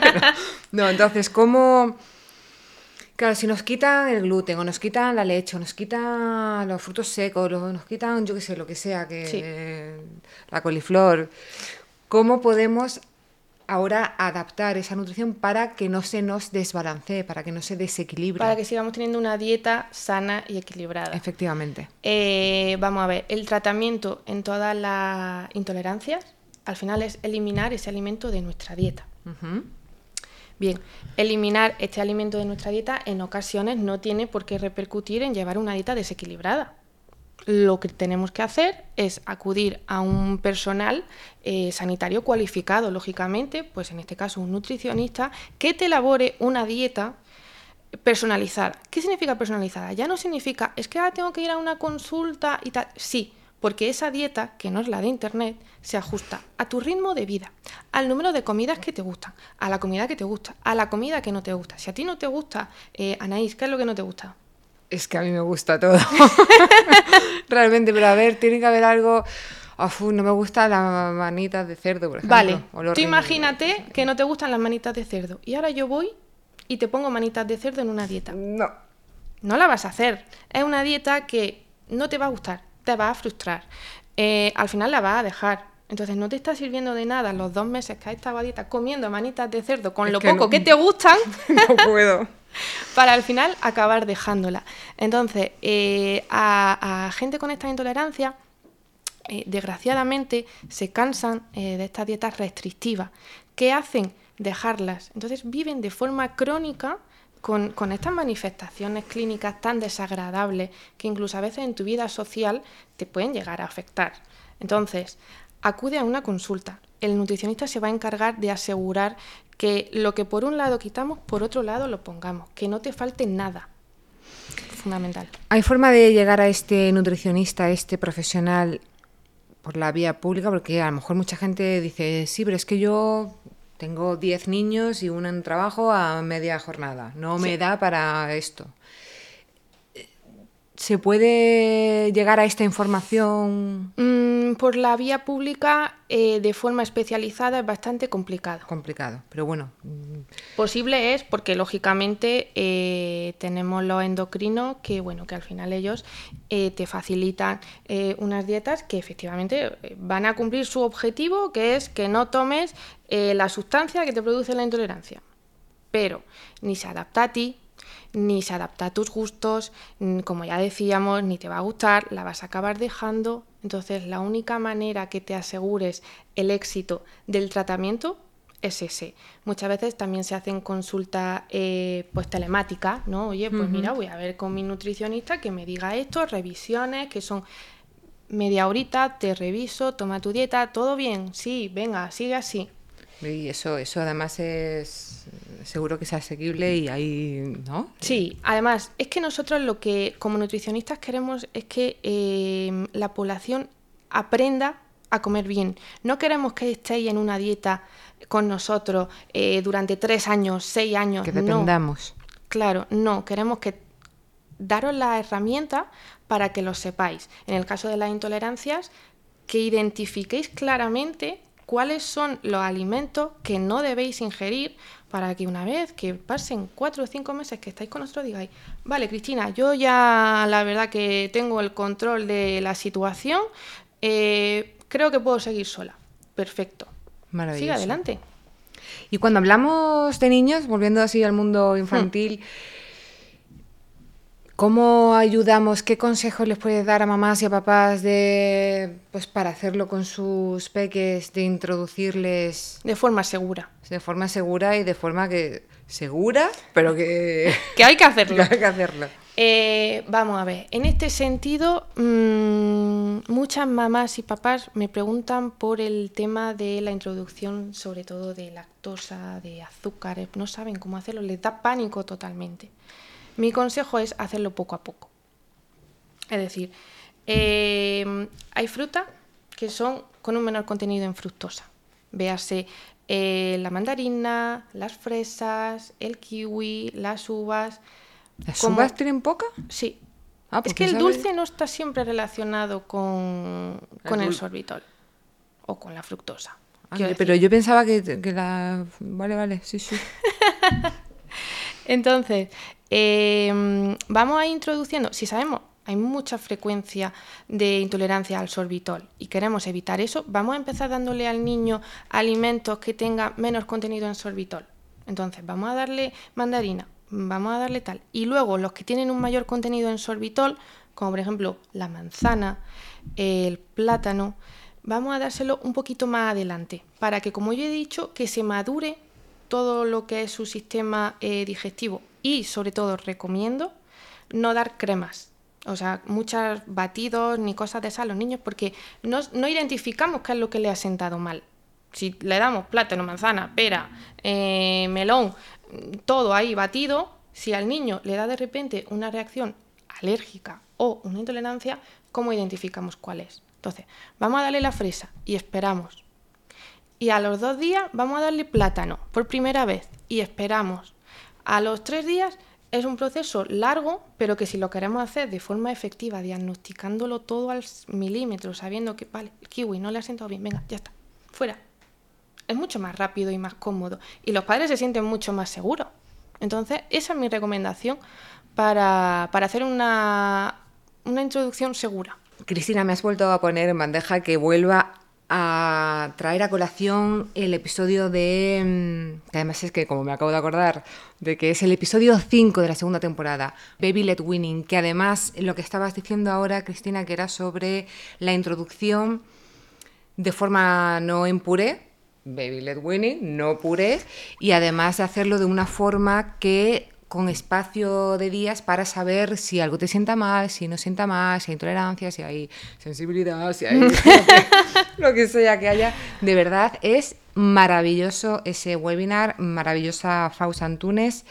No, entonces, ¿cómo...? Claro, si nos quitan el gluten, o nos quitan la leche, o nos quitan los frutos secos, o nos quitan, yo qué sé, lo que sea, que sí. eh, la coliflor, ¿cómo podemos ahora adaptar esa nutrición para que no se nos desbalancee, para que no se desequilibre? Para que sigamos teniendo una dieta sana y equilibrada. Efectivamente. Eh, vamos a ver, el tratamiento en todas las intolerancias, al final es eliminar ese alimento de nuestra dieta. Uh-huh. Bien, eliminar este alimento de nuestra dieta en ocasiones no tiene por qué repercutir en llevar una dieta desequilibrada. Lo que tenemos que hacer es acudir a un personal eh, sanitario cualificado, lógicamente, pues en este caso un nutricionista, que te elabore una dieta personalizada. ¿Qué significa personalizada? Ya no significa, es que ahora tengo que ir a una consulta y tal. Sí, porque esa dieta, que no es la de internet, se ajusta a tu ritmo de vida, al número de comidas que te gustan, a la comida que te gusta, a la comida que no te gusta. Si a ti no te gusta, eh, Anaís, ¿qué es lo que no te gusta? Es que a mí me gusta todo. Realmente, pero a ver, tiene que haber algo... Uf, no me gustan las manitas de cerdo, por ejemplo. Vale, o los tú imagínate que no te gustan las manitas de cerdo y ahora yo voy y te pongo manitas de cerdo en una dieta. No. No la vas a hacer. Es una dieta que no te va a gustar, te va a frustrar. Eh, al final la vas a dejar. Entonces no te está sirviendo de nada los dos meses que has estado a dieta comiendo manitas de cerdo con es lo que poco no, que te gustan. No puedo. Para al final acabar dejándola. Entonces, eh, a, a gente con esta intolerancia, eh, desgraciadamente, se cansan eh, de estas dietas restrictivas. ¿Qué hacen? Dejarlas. Entonces viven de forma crónica con, con estas manifestaciones clínicas tan desagradables que incluso a veces en tu vida social te pueden llegar a afectar. Entonces, acude a una consulta. El nutricionista se va a encargar de asegurar que lo que por un lado quitamos, por otro lado lo pongamos, que no te falte nada. Fundamental. ¿Hay forma de llegar a este nutricionista, a este profesional por la vía pública? Porque a lo mejor mucha gente dice, sí, pero es que yo tengo diez niños y uno en trabajo a media jornada, no me sí. da para esto. ¿Se puede llegar a esta información? Mm, por la vía pública, eh, de forma especializada, es bastante complicado. Complicado, pero bueno. Posible es porque, lógicamente, eh, tenemos los endocrinos que, bueno, que al final ellos eh, te facilitan eh, unas dietas que efectivamente van a cumplir su objetivo, que es que no tomes eh, la sustancia que te produce la intolerancia. Pero ni se adapta a ti, ni se adapta a tus gustos, como ya decíamos, ni te va a gustar, la vas a acabar dejando. Entonces, la única manera que te asegures el éxito del tratamiento es ese. Muchas veces también se hacen consultas eh, pues telemáticas, ¿no? Oye, pues uh-huh. mira, voy a ver con mi nutricionista que me diga esto, revisiones, que son media horita, te reviso, toma tu dieta, todo bien, sí, venga, sigue así. Y eso, eso además es seguro que es asequible y ahí, ¿no? Sí, además es que nosotros lo que como nutricionistas queremos es que eh, la población aprenda a comer bien. No queremos que estéis en una dieta con nosotros eh, durante tres años, seis años. Que dependamos. No. Claro, no. Queremos que daros las herramientas para que lo sepáis. En el caso de las intolerancias, que identifiquéis claramente cuáles son los alimentos que no debéis ingerir para que una vez que pasen cuatro o cinco meses que estáis con nosotros digáis, vale, Cristina, yo ya la verdad que tengo el control de la situación, eh, creo que puedo seguir sola. Perfecto. Maravilloso. Sigue adelante. Y cuando hablamos de niños, volviendo así al mundo infantil, hmm. ¿cómo ayudamos? ¿Qué consejos les puedes dar a mamás y a papás de, pues, para hacerlo con sus peques, de introducirles? De forma segura. De forma segura y de forma que segura, pero que... que hay que hacerlo. que hay que hacerlo. Eh, vamos a ver, en este sentido, mmm, muchas mamás y papás me preguntan por el tema de la introducción, sobre todo de lactosa, de azúcares, no saben cómo hacerlo, les da pánico totalmente. Mi consejo es hacerlo poco a poco. Es decir, eh, hay frutas que son con un menor contenido en fructosa. Véase eh, la mandarina, las fresas, el kiwi, las uvas. ¿Las como... uvas tienen poca? Sí. Ah, es que el sabe... dulce no está siempre relacionado con, con el, el sorbitol o con la fructosa. Ah, pero yo pensaba que, que la... Vale, vale, sí, sí. Entonces, eh, vamos a ir introduciendo, si sabemos, hay mucha frecuencia de intolerancia al sorbitol y queremos evitar eso, vamos a empezar dándole al niño alimentos que tengan menos contenido en sorbitol. Entonces, vamos a darle mandarina, vamos a darle tal. Y luego, los que tienen un mayor contenido en sorbitol, como por ejemplo la manzana, el plátano, vamos a dárselo un poquito más adelante, para que, como yo he dicho, que se madure todo lo que es su sistema eh, digestivo. Y, sobre todo, recomiendo no dar cremas. O sea, muchos batidos ni cosas de esas a los niños, porque no, no identificamos qué es lo que le ha sentado mal. Si le damos plátano, manzana, pera, eh, melón, todo ahí batido, si al niño le da de repente una reacción alérgica o una intolerancia, ¿cómo identificamos cuál es? Entonces, vamos a darle la fresa y esperamos. Y a los dos días vamos a darle plátano por primera vez y esperamos. A los tres días es un proceso largo, pero que si lo queremos hacer de forma efectiva, diagnosticándolo todo al milímetro, sabiendo que, vale, el kiwi no le ha sentado bien, venga, ya está, fuera. Es mucho más rápido y más cómodo. Y los padres se sienten mucho más seguros. Entonces, esa es mi recomendación para, para hacer una, una introducción segura. Cristina, me has vuelto a poner en bandeja que vuelva a traer a colación el episodio de... que además es que, como me acabo de acordar, de que es el episodio cinco de la segunda temporada, Baby Led Weaning, que además lo que estabas diciendo ahora, Cristina, que era sobre la introducción de forma no en puré, Baby Led Weaning, no puré, y además de hacerlo de una forma que con espacio de días para saber si algo te sienta mal, si no sienta mal, si hay intolerancia, si hay sensibilidad, si hay lo que sea que haya. De verdad, es maravilloso ese webinar, maravillosa Faust Antunes.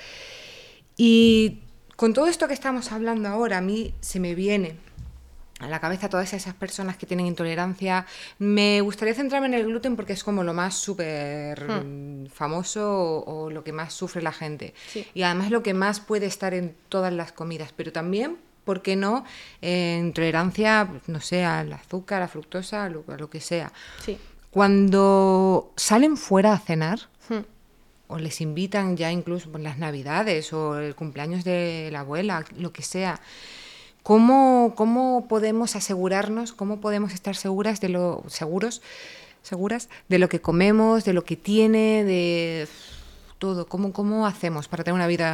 Y con todo esto que estamos hablando ahora, a mí se me viene a la cabeza todas esas personas que tienen intolerancia. Me gustaría centrarme en el gluten porque es como lo más súper hmm. famoso o, o lo que más sufre la gente. Sí. Y además lo que más puede estar en todas las comidas, pero también, ¿por qué no? Eh, intolerancia, no sé, al azúcar, a la fructosa, a lo, a lo que sea. Sí. Cuando salen fuera a cenar, hmm. o les invitan ya incluso por las navidades o el cumpleaños de la abuela, lo que sea, ¿Cómo, ¿Cómo podemos asegurarnos, cómo podemos estar seguras de lo seguros, seguras de lo que comemos, de lo que tiene, de todo? ¿Cómo, cómo hacemos para tener una vida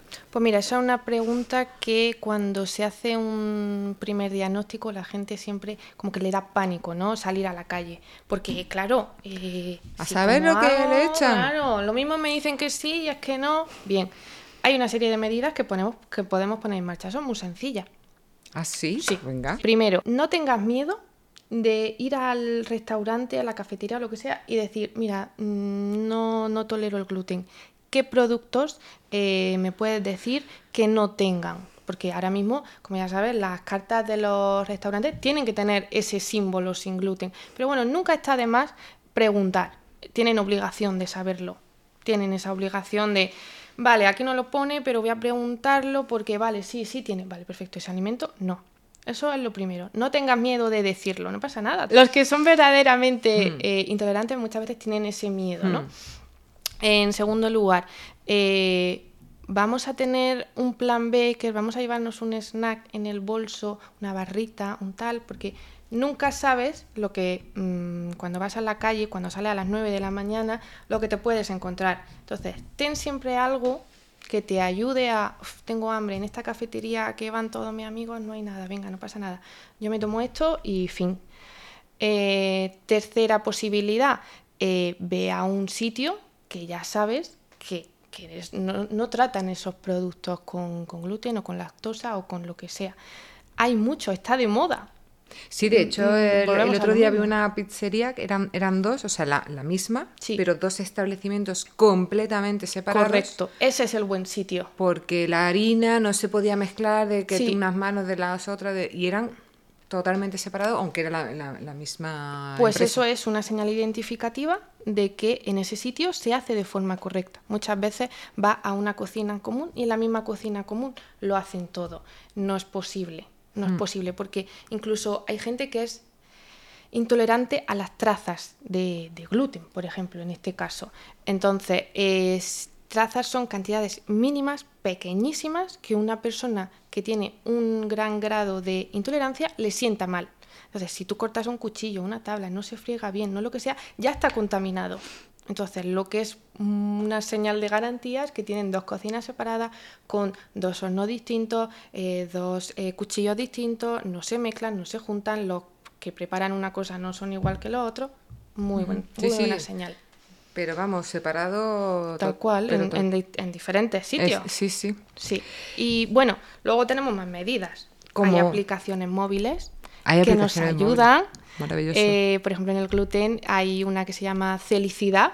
Pues mira, esa es una pregunta que cuando se hace un primer diagnóstico la gente siempre como que le da pánico, ¿no? Salir a la calle. Porque, claro... Eh, ¿A si saber como lo que hago, le echan? Claro, lo mismo me dicen que sí y es que no. Bien, hay una serie de medidas que, ponemos, que podemos poner en marcha. Son muy sencillas. ¿Ah, sí? Sí. Venga. Primero, no tengas miedo de ir al restaurante, a la cafetería o lo que sea y decir, mira, no, no tolero el gluten. ¿Qué productos eh, me puedes decir que no tengan? Porque ahora mismo, como ya sabes, las cartas de los restaurantes tienen que tener ese símbolo sin gluten. Pero bueno, nunca está de más preguntar. Tienen obligación de saberlo. Tienen esa obligación de, vale, aquí no lo pone, pero voy a preguntarlo porque, vale, sí, sí tiene. Vale, perfecto, ese alimento no. Eso es lo primero. No tengas miedo de decirlo, no pasa nada. Los que son verdaderamente mm. eh, intolerantes muchas veces tienen ese miedo, ¿no? Mm. En segundo lugar, eh, vamos a tener un plan B, que vamos a llevarnos un snack en el bolso, una barrita, un tal, porque nunca sabes lo que mmm, cuando vas a la calle, cuando sales a las nueve de la mañana, lo que te puedes encontrar. Entonces, ten siempre algo que te ayude a, uf, tengo hambre, en esta cafetería que van todos mis amigos no hay nada, venga, no pasa nada. Yo me tomo esto y fin. Eh, tercera posibilidad, eh, ve a un sitio que ya sabes que, que es, no, no tratan esos productos con, con gluten o con lactosa o con lo que sea. Hay mucho, está de moda. Sí, de hecho, el, el otro día vi una pizzería, que eran, eran dos, o sea, la, la misma, sí. pero dos establecimientos completamente separados. Correcto, ese es el buen sitio. Porque la harina no se podía mezclar de que sí. unas manos de las otras, de, y eran totalmente separados, aunque era la, la, la misma Pues empresa. Eso es una señal identificativa de que en ese sitio se hace de forma correcta. Muchas veces va a una cocina común y en la misma cocina común lo hacen todo. No es posible. No es posible, porque incluso hay gente que es intolerante a las trazas de, de gluten, por ejemplo, en este caso. Entonces, eh, trazas son cantidades mínimas, pequeñísimas, que una persona que tiene un gran grado de intolerancia le sienta mal. Entonces, si tú cortas un cuchillo, una tabla, no se friega bien, no lo que sea, ya está contaminado. Entonces, lo que es una señal de garantía es que tienen dos cocinas separadas con dos hornos distintos, eh, dos eh, cuchillos distintos, no se mezclan, no se juntan, los que preparan una cosa no son igual que los otros. Muy, buen, muy sí, buena sí. señal. Pero vamos, separado... Tal cual, en, en, en diferentes sitios. Es, sí, sí. Sí. Y bueno, luego tenemos más medidas. ¿Cómo? Hay aplicaciones móviles Hay que aplicaciones nos ayudan. Móviles. Maravilloso. Eh, por ejemplo, en el gluten hay una que se llama Celicidad.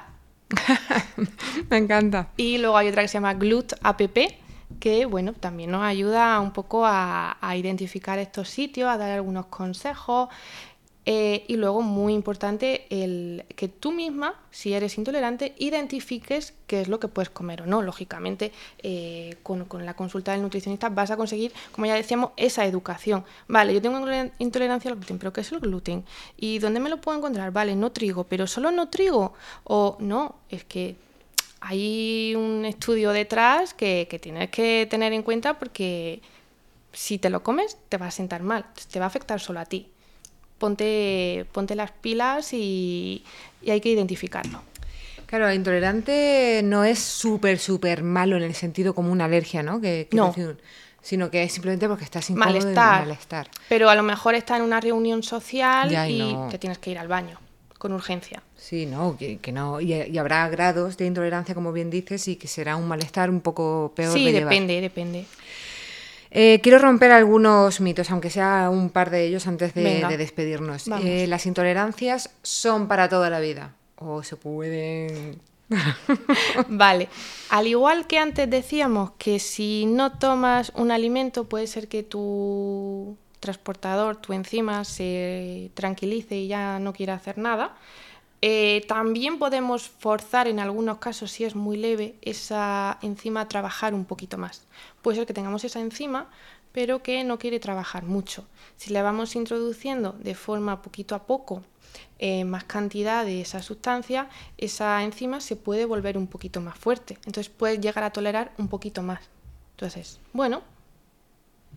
Me encanta. Y luego hay otra que se llama Glut App, que bueno, también nos ayuda un poco a, a identificar estos sitios, a dar algunos consejos. Eh, y luego, muy importante, el que tú misma, si eres intolerante, identifiques qué es lo que puedes comer o no. Lógicamente, eh, con, con la consulta del nutricionista vas a conseguir, como ya decíamos, esa educación. Vale, yo tengo intolerancia al gluten, pero ¿qué es el gluten? ¿Y dónde me lo puedo encontrar? Vale, no trigo, pero solo no trigo. O no, es que hay un estudio detrás que, que tienes que tener en cuenta, porque si te lo comes te va a sentar mal, te va a afectar solo a ti. Ponte, ponte las pilas y, y hay que identificarlo. Claro, intolerante no es súper, súper malo en el sentido como una alergia, ¿no? Que, que no. Decir, sino que es simplemente porque estás incómodo malestar, y malestar. Pero a lo mejor estás en una reunión social ya, y no. te tienes que ir al baño con urgencia. Sí, no, que, que no. Y, y habrá grados de intolerancia, como bien dices, y que será un malestar un poco peor sí, de depende, llevar. depende. Eh, quiero romper algunos mitos, aunque sea un par de ellos antes de, de despedirnos. Eh, ¿Las intolerancias son para toda la vida? ¿O se pueden...? Vale. Al igual que antes decíamos que si no tomas un alimento puede ser que tu transportador, tu enzima, se tranquilice y ya no quiera hacer nada, eh, también podemos forzar en algunos casos, si es muy leve, esa enzima a trabajar un poquito más. Puede ser que tengamos esa enzima, pero que no quiere trabajar mucho. Si le vamos introduciendo de forma poquito a poco eh, más cantidad de esa sustancia, esa enzima se puede volver un poquito más fuerte. Entonces puede llegar a tolerar un poquito más. Entonces, bueno,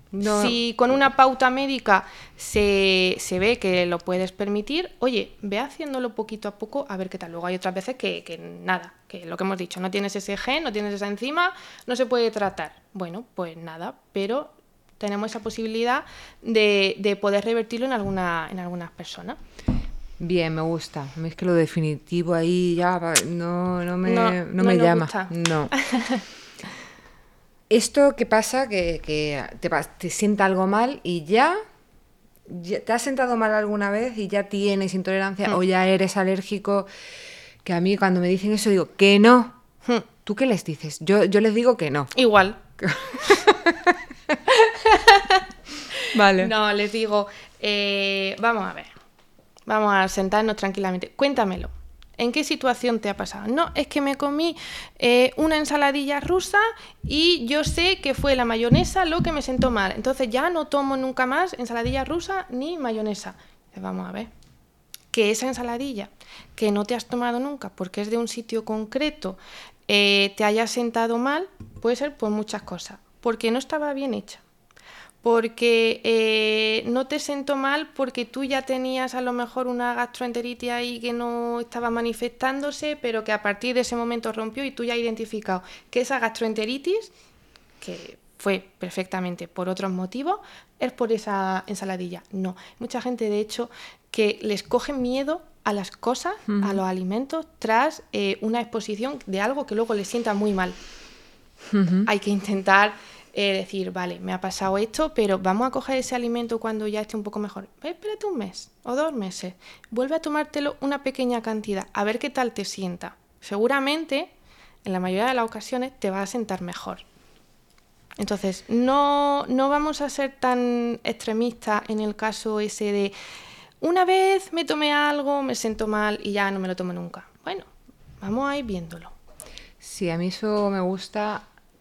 No. Si con una pauta médica se, se ve que lo puedes permitir, oye, ve haciéndolo poquito a poco a ver qué tal. Luego hay otras veces que, que nada, que lo que hemos dicho, no tienes ese gen, no tienes esa enzima, no se puede tratar. Bueno, pues nada, pero tenemos esa posibilidad de, de poder revertirlo en, alguna, en algunas personas. Bien, me gusta. A mí es que lo definitivo ahí ya va- no, no me, No, no no me nos llama. gusta. No. Esto que pasa, que, que te, pa- te sienta algo mal y ya, ya- te has sentado mal alguna vez y ya tienes intolerancia Hmm. o ya eres alérgico, que a mí cuando me dicen eso digo que no. Hmm. ¿Tú qué les dices? Yo, yo les digo que no. Igual. Vale. No, les digo, eh, vamos a ver, vamos a sentarnos tranquilamente. Cuéntamelo. ¿En qué situación te ha pasado? No, es que me comí eh, una ensaladilla rusa y yo sé que fue la mayonesa lo que me sentó mal. Entonces ya no tomo nunca más ensaladilla rusa ni mayonesa. Pues vamos a ver. Que esa ensaladilla que no te has tomado nunca porque es de un sitio concreto eh, te haya sentado mal, puede ser por muchas cosas. Porque no estaba bien hecha. Porque eh, no te sentó mal porque tú ya tenías a lo mejor una gastroenteritis ahí que no estaba manifestándose, pero que a partir de ese momento rompió y tú ya has identificado que esa gastroenteritis, que fue perfectamente por otros motivos, es por esa ensaladilla. No, mucha gente de hecho que les coge miedo a las cosas, uh-huh. a los alimentos, tras eh, una exposición de algo que luego les sienta muy mal. Uh-huh. Hay que intentar... Eh, decir, vale, me ha pasado esto, pero vamos a coger ese alimento cuando ya esté un poco mejor. Eh, espérate un mes o dos meses. Vuelve a tomártelo una pequeña cantidad, a ver qué tal te sienta. Seguramente, en la mayoría de las ocasiones, te va a sentar mejor. Entonces, no, no vamos a ser tan extremistas en el caso ese de una vez me tomé algo, me siento mal y ya no me lo tomo nunca. Bueno, vamos a ir viéndolo. Sí, a mí eso me gusta...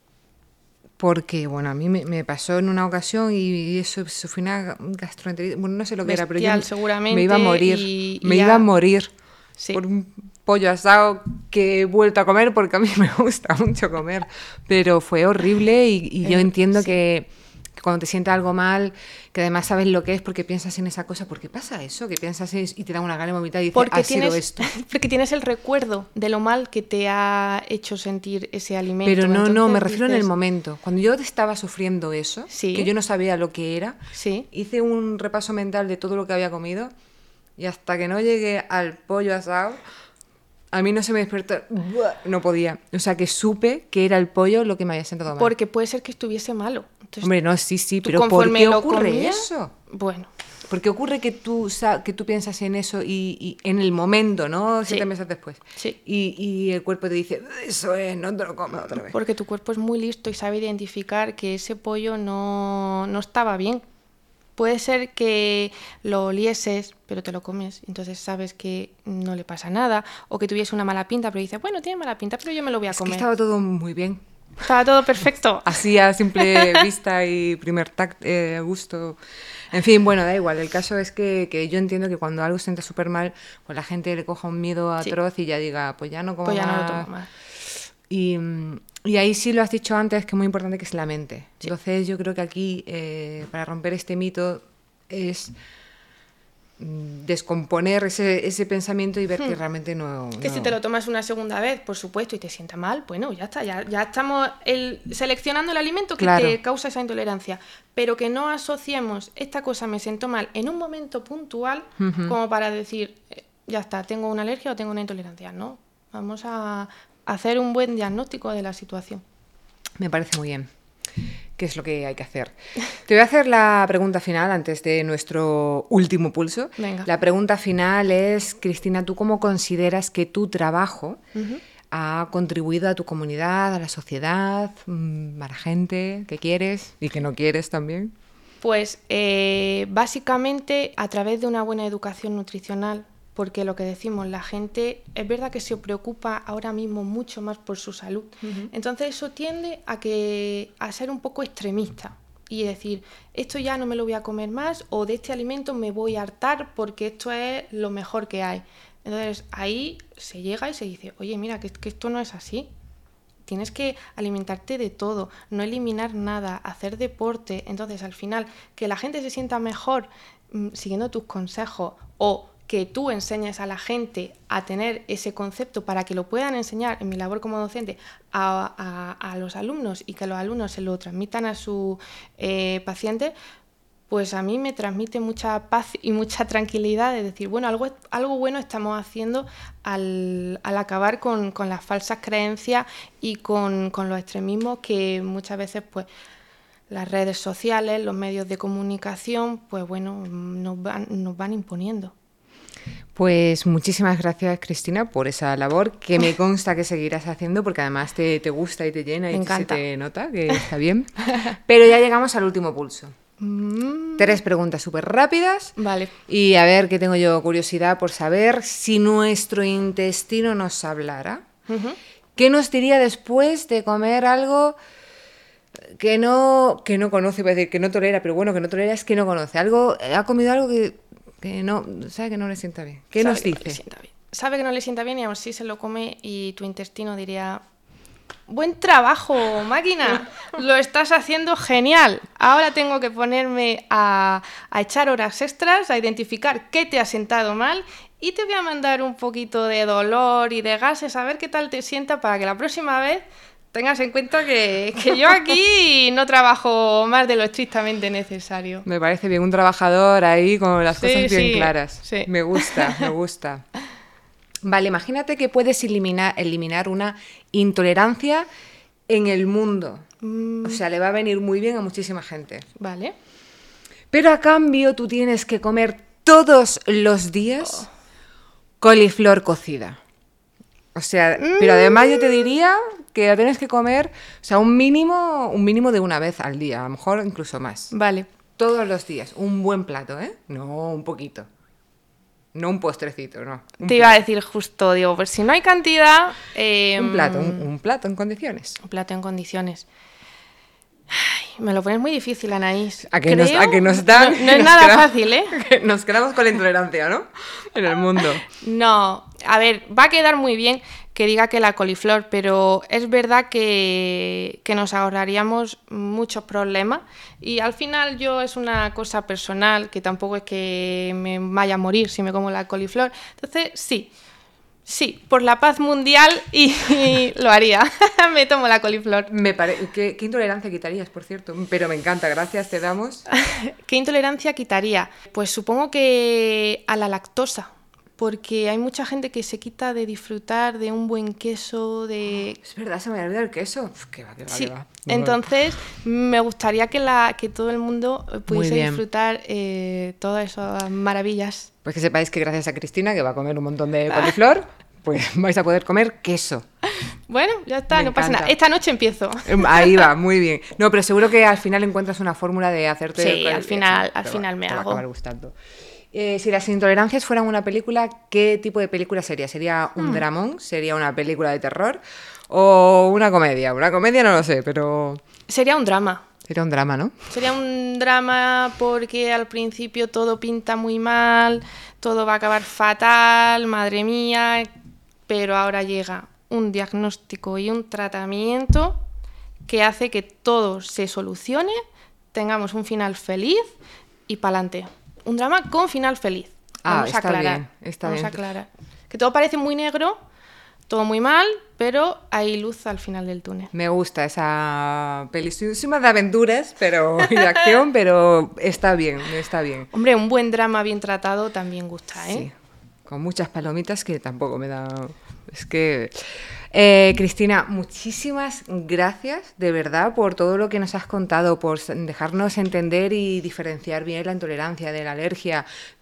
Porque, bueno, a mí me, me pasó en una ocasión y eso, eso fue una gastroenteritis, bueno, no sé lo que Bestial, era, pero yo seguramente, me iba a morir, y, y me ya... iba a morir sí. por un pollo asado que he vuelto a comer porque a mí me gusta mucho comer, pero fue horrible y, y yo eh, entiendo sí. que, que cuando te sienta algo mal, que además sabes lo que es porque piensas en esa cosa, ¿por qué pasa eso? Que piensas en, y te da una gana de vomitar y dices, porque ha tienes, sido esto. Porque tienes el recuerdo de lo mal que te ha hecho sentir ese alimento. Pero no, Entonces, no, me refiero dices... en el momento. Cuando yo estaba sufriendo eso, sí. que yo no sabía lo que era, sí. hice un repaso mental de todo lo que había comido y hasta que no llegué al pollo asado, a mí no se me despertó, no podía. O sea, que supe que era el pollo lo que me había sentado mal. Porque puede ser que estuviese malo. Entonces, hombre, no, sí, sí, pero ¿por qué ocurre comías, eso? Bueno. ¿Por qué ocurre que tú, que tú piensas en eso y, y en el momento, ¿no? Siete sí. meses después. Sí. Y, y el cuerpo te dice, eso es, no te lo comes otra vez. Porque tu cuerpo es muy listo y sabe identificar que ese pollo no, no estaba bien. Puede ser que lo olieses, pero te lo comes, entonces sabes que no le pasa nada, o que tuviese una mala pinta, pero dices, bueno, tiene mala pinta, pero yo me lo voy a es comer. Que estaba todo muy bien. Estaba todo perfecto. Así a simple vista y primer tacto, eh, gusto. En fin, bueno, da igual. El caso es que, que yo entiendo que cuando algo se sienta súper mal, pues la gente le coja un miedo atroz sí. y ya diga, pues ya no como pues ya más. no lo tomo más. Y, y ahí sí lo has dicho antes, que es muy importante que es la mente. Sí. Entonces yo creo que aquí, eh, para romper este mito, es descomponer ese, ese pensamiento y ver hmm. que realmente no, Que no... si te lo tomas una segunda vez, por supuesto, y te sienta mal, bueno, ya está, ya, ya estamos el, seleccionando el alimento que claro. te causa esa intolerancia, pero que no asociemos esta cosa me siento mal en un momento puntual uh-huh. como para decir, eh, ya está, tengo una alergia o tengo una intolerancia. No, vamos a hacer un buen diagnóstico de la situación. Me parece muy bien. ¿Qué es lo que hay que hacer? Te voy a hacer la pregunta final antes de nuestro último pulso. Venga. La pregunta final es, Cristina, ¿tú cómo consideras que tu trabajo uh-huh. ha contribuido a tu comunidad, a la sociedad, a la gente que quieres y que no quieres también? Pues eh, básicamente a través de una buena educación nutricional, porque lo que decimos, la gente es verdad que se preocupa ahora mismo mucho más por su salud. Uh-huh. Entonces eso tiende a, que, a ser un poco extremista y decir, esto ya no me lo voy a comer más o de este alimento me voy a hartar porque esto es lo mejor que hay. Entonces ahí se llega y se dice, oye, mira, que, que esto no es así. tienes que alimentarte de todo, no eliminar nada, hacer deporte. Entonces, al final, que la gente se sienta mejor mmm, siguiendo tus consejos, o que tú enseñes a la gente a tener ese concepto para que lo puedan enseñar en mi labor como docente a, a, a los alumnos, y que los alumnos se lo transmitan a sus eh, pacientes, pues a mí me transmite mucha paz y mucha tranquilidad de decir, bueno, algo, algo bueno estamos haciendo al, al acabar con, con las falsas creencias y con, con los extremismos que muchas veces pues las redes sociales, los medios de comunicación, pues bueno, nos van, nos van imponiendo. Pues muchísimas gracias, Cristina, por esa labor que me consta que seguirás haciendo, porque además te, te gusta y te llena y se te nota que está bien. Pero ya llegamos al último pulso. Mm. Tres preguntas súper rápidas. Vale. Y a ver, que tengo yo curiosidad por saber si nuestro intestino nos hablara. Uh-huh. ¿Qué nos diría después de comer algo que no, que no conoce? Voy a decir que no tolera, pero bueno, que no tolera es que no conoce. Algo, ha comido algo que... que no, sabe que no le sienta bien. ¿Qué nos dice? No le sienta bien. Sabe que no le sienta bien y aún así se lo come, y tu intestino diría: buen trabajo, máquina, lo estás haciendo genial. Ahora tengo que ponerme a, a echar horas extras, a identificar qué te ha sentado mal, y te voy a mandar un poquito de dolor y de gases, a ver qué tal te sienta, para que la próxima vez tengas en cuenta que, que yo aquí no trabajo más de lo estrictamente necesario. Me parece bien, un trabajador ahí con las sí, cosas bien sí, claras. Sí. Me gusta, me gusta. Vale, imagínate que puedes eliminar, eliminar una intolerancia en el mundo. Mm. O sea, le va a venir muy bien a muchísima gente. Vale. Pero a cambio tú tienes que comer todos los días oh. coliflor cocida. O sea, mm. pero además yo te diría que la tienes que comer, o sea, un mínimo, un mínimo de una vez al día, a lo mejor incluso más. Vale. Todos los días, un buen plato, ¿eh? No un poquito. No un postrecito, no. Un te iba plato. a decir justo, digo, pues si no hay cantidad... Eh, un plato, un, un plato en condiciones. Un plato en condiciones. Ay, me lo pones muy difícil, Anaís. A que, nos, a que nos dan... No, no es nada quedamos, fácil, ¿eh? Nos quedamos con la intolerancia, ¿no? En el mundo. No, a ver, va a quedar muy bien que diga que la coliflor, pero es verdad que, que nos ahorraríamos muchos problemas, y al final yo es una cosa personal, que tampoco es que me vaya a morir si me como la coliflor. Entonces, sí, sí, por la paz mundial y, y lo haría. Me tomo la coliflor. Me pare... ¿Qué, ¿Qué intolerancia quitarías, por cierto? Pero me encanta, gracias, te damos. ¿Qué intolerancia quitaría? Pues supongo que a la lactosa. Porque hay mucha gente que se quita de disfrutar de un buen queso, de... Es verdad, se me había olvidado el queso. Uf, qué va, qué va, sí. qué va. Entonces, me gustaría que, la, que todo el mundo pudiese disfrutar eh, todas esas maravillas. Pues que sepáis que gracias a Cristina, que va a comer un montón de coliflor, pues vais a poder comer queso. Bueno, ya está, me no encanta. Pasa nada. Esta noche empiezo. Ahí va, muy bien. No, pero seguro que al final encuentras una fórmula de hacerte... Sí, el... al final, al final va, me te hago. Va a acabar gustando. Eh, si las intolerancias fueran una película, ¿qué tipo de película sería? ¿Sería un hmm. dramón? ¿Sería una película de terror? ¿O una comedia? Una comedia no lo sé, pero... Sería un drama. Sería un drama, ¿no? Sería un drama porque al principio todo pinta muy mal, todo va a acabar fatal, madre mía, pero ahora llega un diagnóstico y un tratamiento que hace que todo se solucione, tengamos un final feliz y pa'lante. Un drama con final feliz. Vamos ah, a aclarar. Bien, está Vamos bien. a aclarar. Que todo parece muy negro, todo muy mal, pero hay luz al final del túnel. Me gusta esa peli. Soy más de aventuras pero, y de acción, pero está bien, está bien. Hombre, un buen drama bien tratado también gusta, ¿eh? Sí, con muchas palomitas que tampoco me da... Es que... Eh, Cristina, muchísimas gracias de verdad por todo lo que nos has contado, por dejarnos entender y diferenciar bien la intolerancia de la alergia,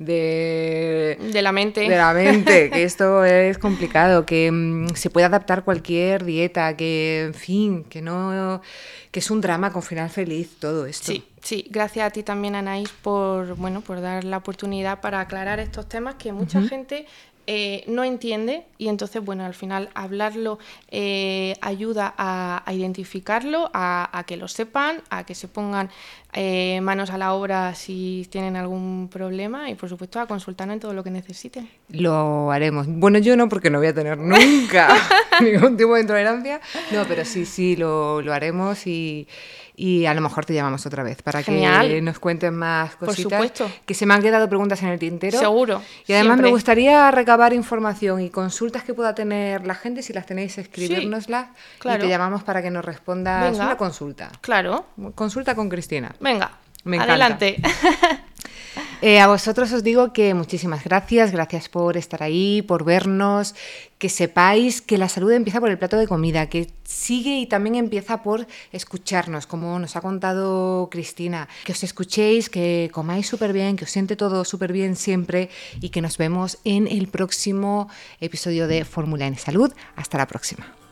de, de la mente, de la mente, que esto es complicado, que mmm, se puede adaptar cualquier dieta, que en fin, que no, que es un drama con final feliz todo esto. Sí. Sí, gracias a ti también, Anaís, por bueno, por dar la oportunidad para aclarar estos temas que mucha uh-huh. gente eh, no entiende y entonces, bueno, al final hablarlo eh, ayuda a, a identificarlo, a, a que lo sepan, a que se pongan eh, manos a la obra si tienen algún problema y, por supuesto, a consultarnos en todo lo que necesiten. Lo haremos. Bueno, yo no, porque no voy a tener nunca ningún tipo de intolerancia. No, pero sí, sí, lo, lo haremos y, y a lo mejor te llamamos otra vez para Genial. que nos cuenten más cositas. Por supuesto. Que se me han quedado preguntas en el tintero. Seguro. Y además siempre. me gustaría recabar información y consultas que pueda tener la gente. Si las tenéis, escribírnoslas. Sí, claro. Y te llamamos para que nos respondas. Venga. Una consulta. Claro. Consulta con Cristina. Venga, Me encanta. adelante. Eh, a vosotros os digo que muchísimas gracias, gracias por estar ahí, por vernos, que sepáis que la salud empieza por el plato de comida, que sigue y también empieza por escucharnos, como nos ha contado Cristina, que os escuchéis, que comáis súper bien, que os siente todo súper bien siempre y que nos vemos en el próximo episodio de Fórmula en Salud. Hasta la próxima.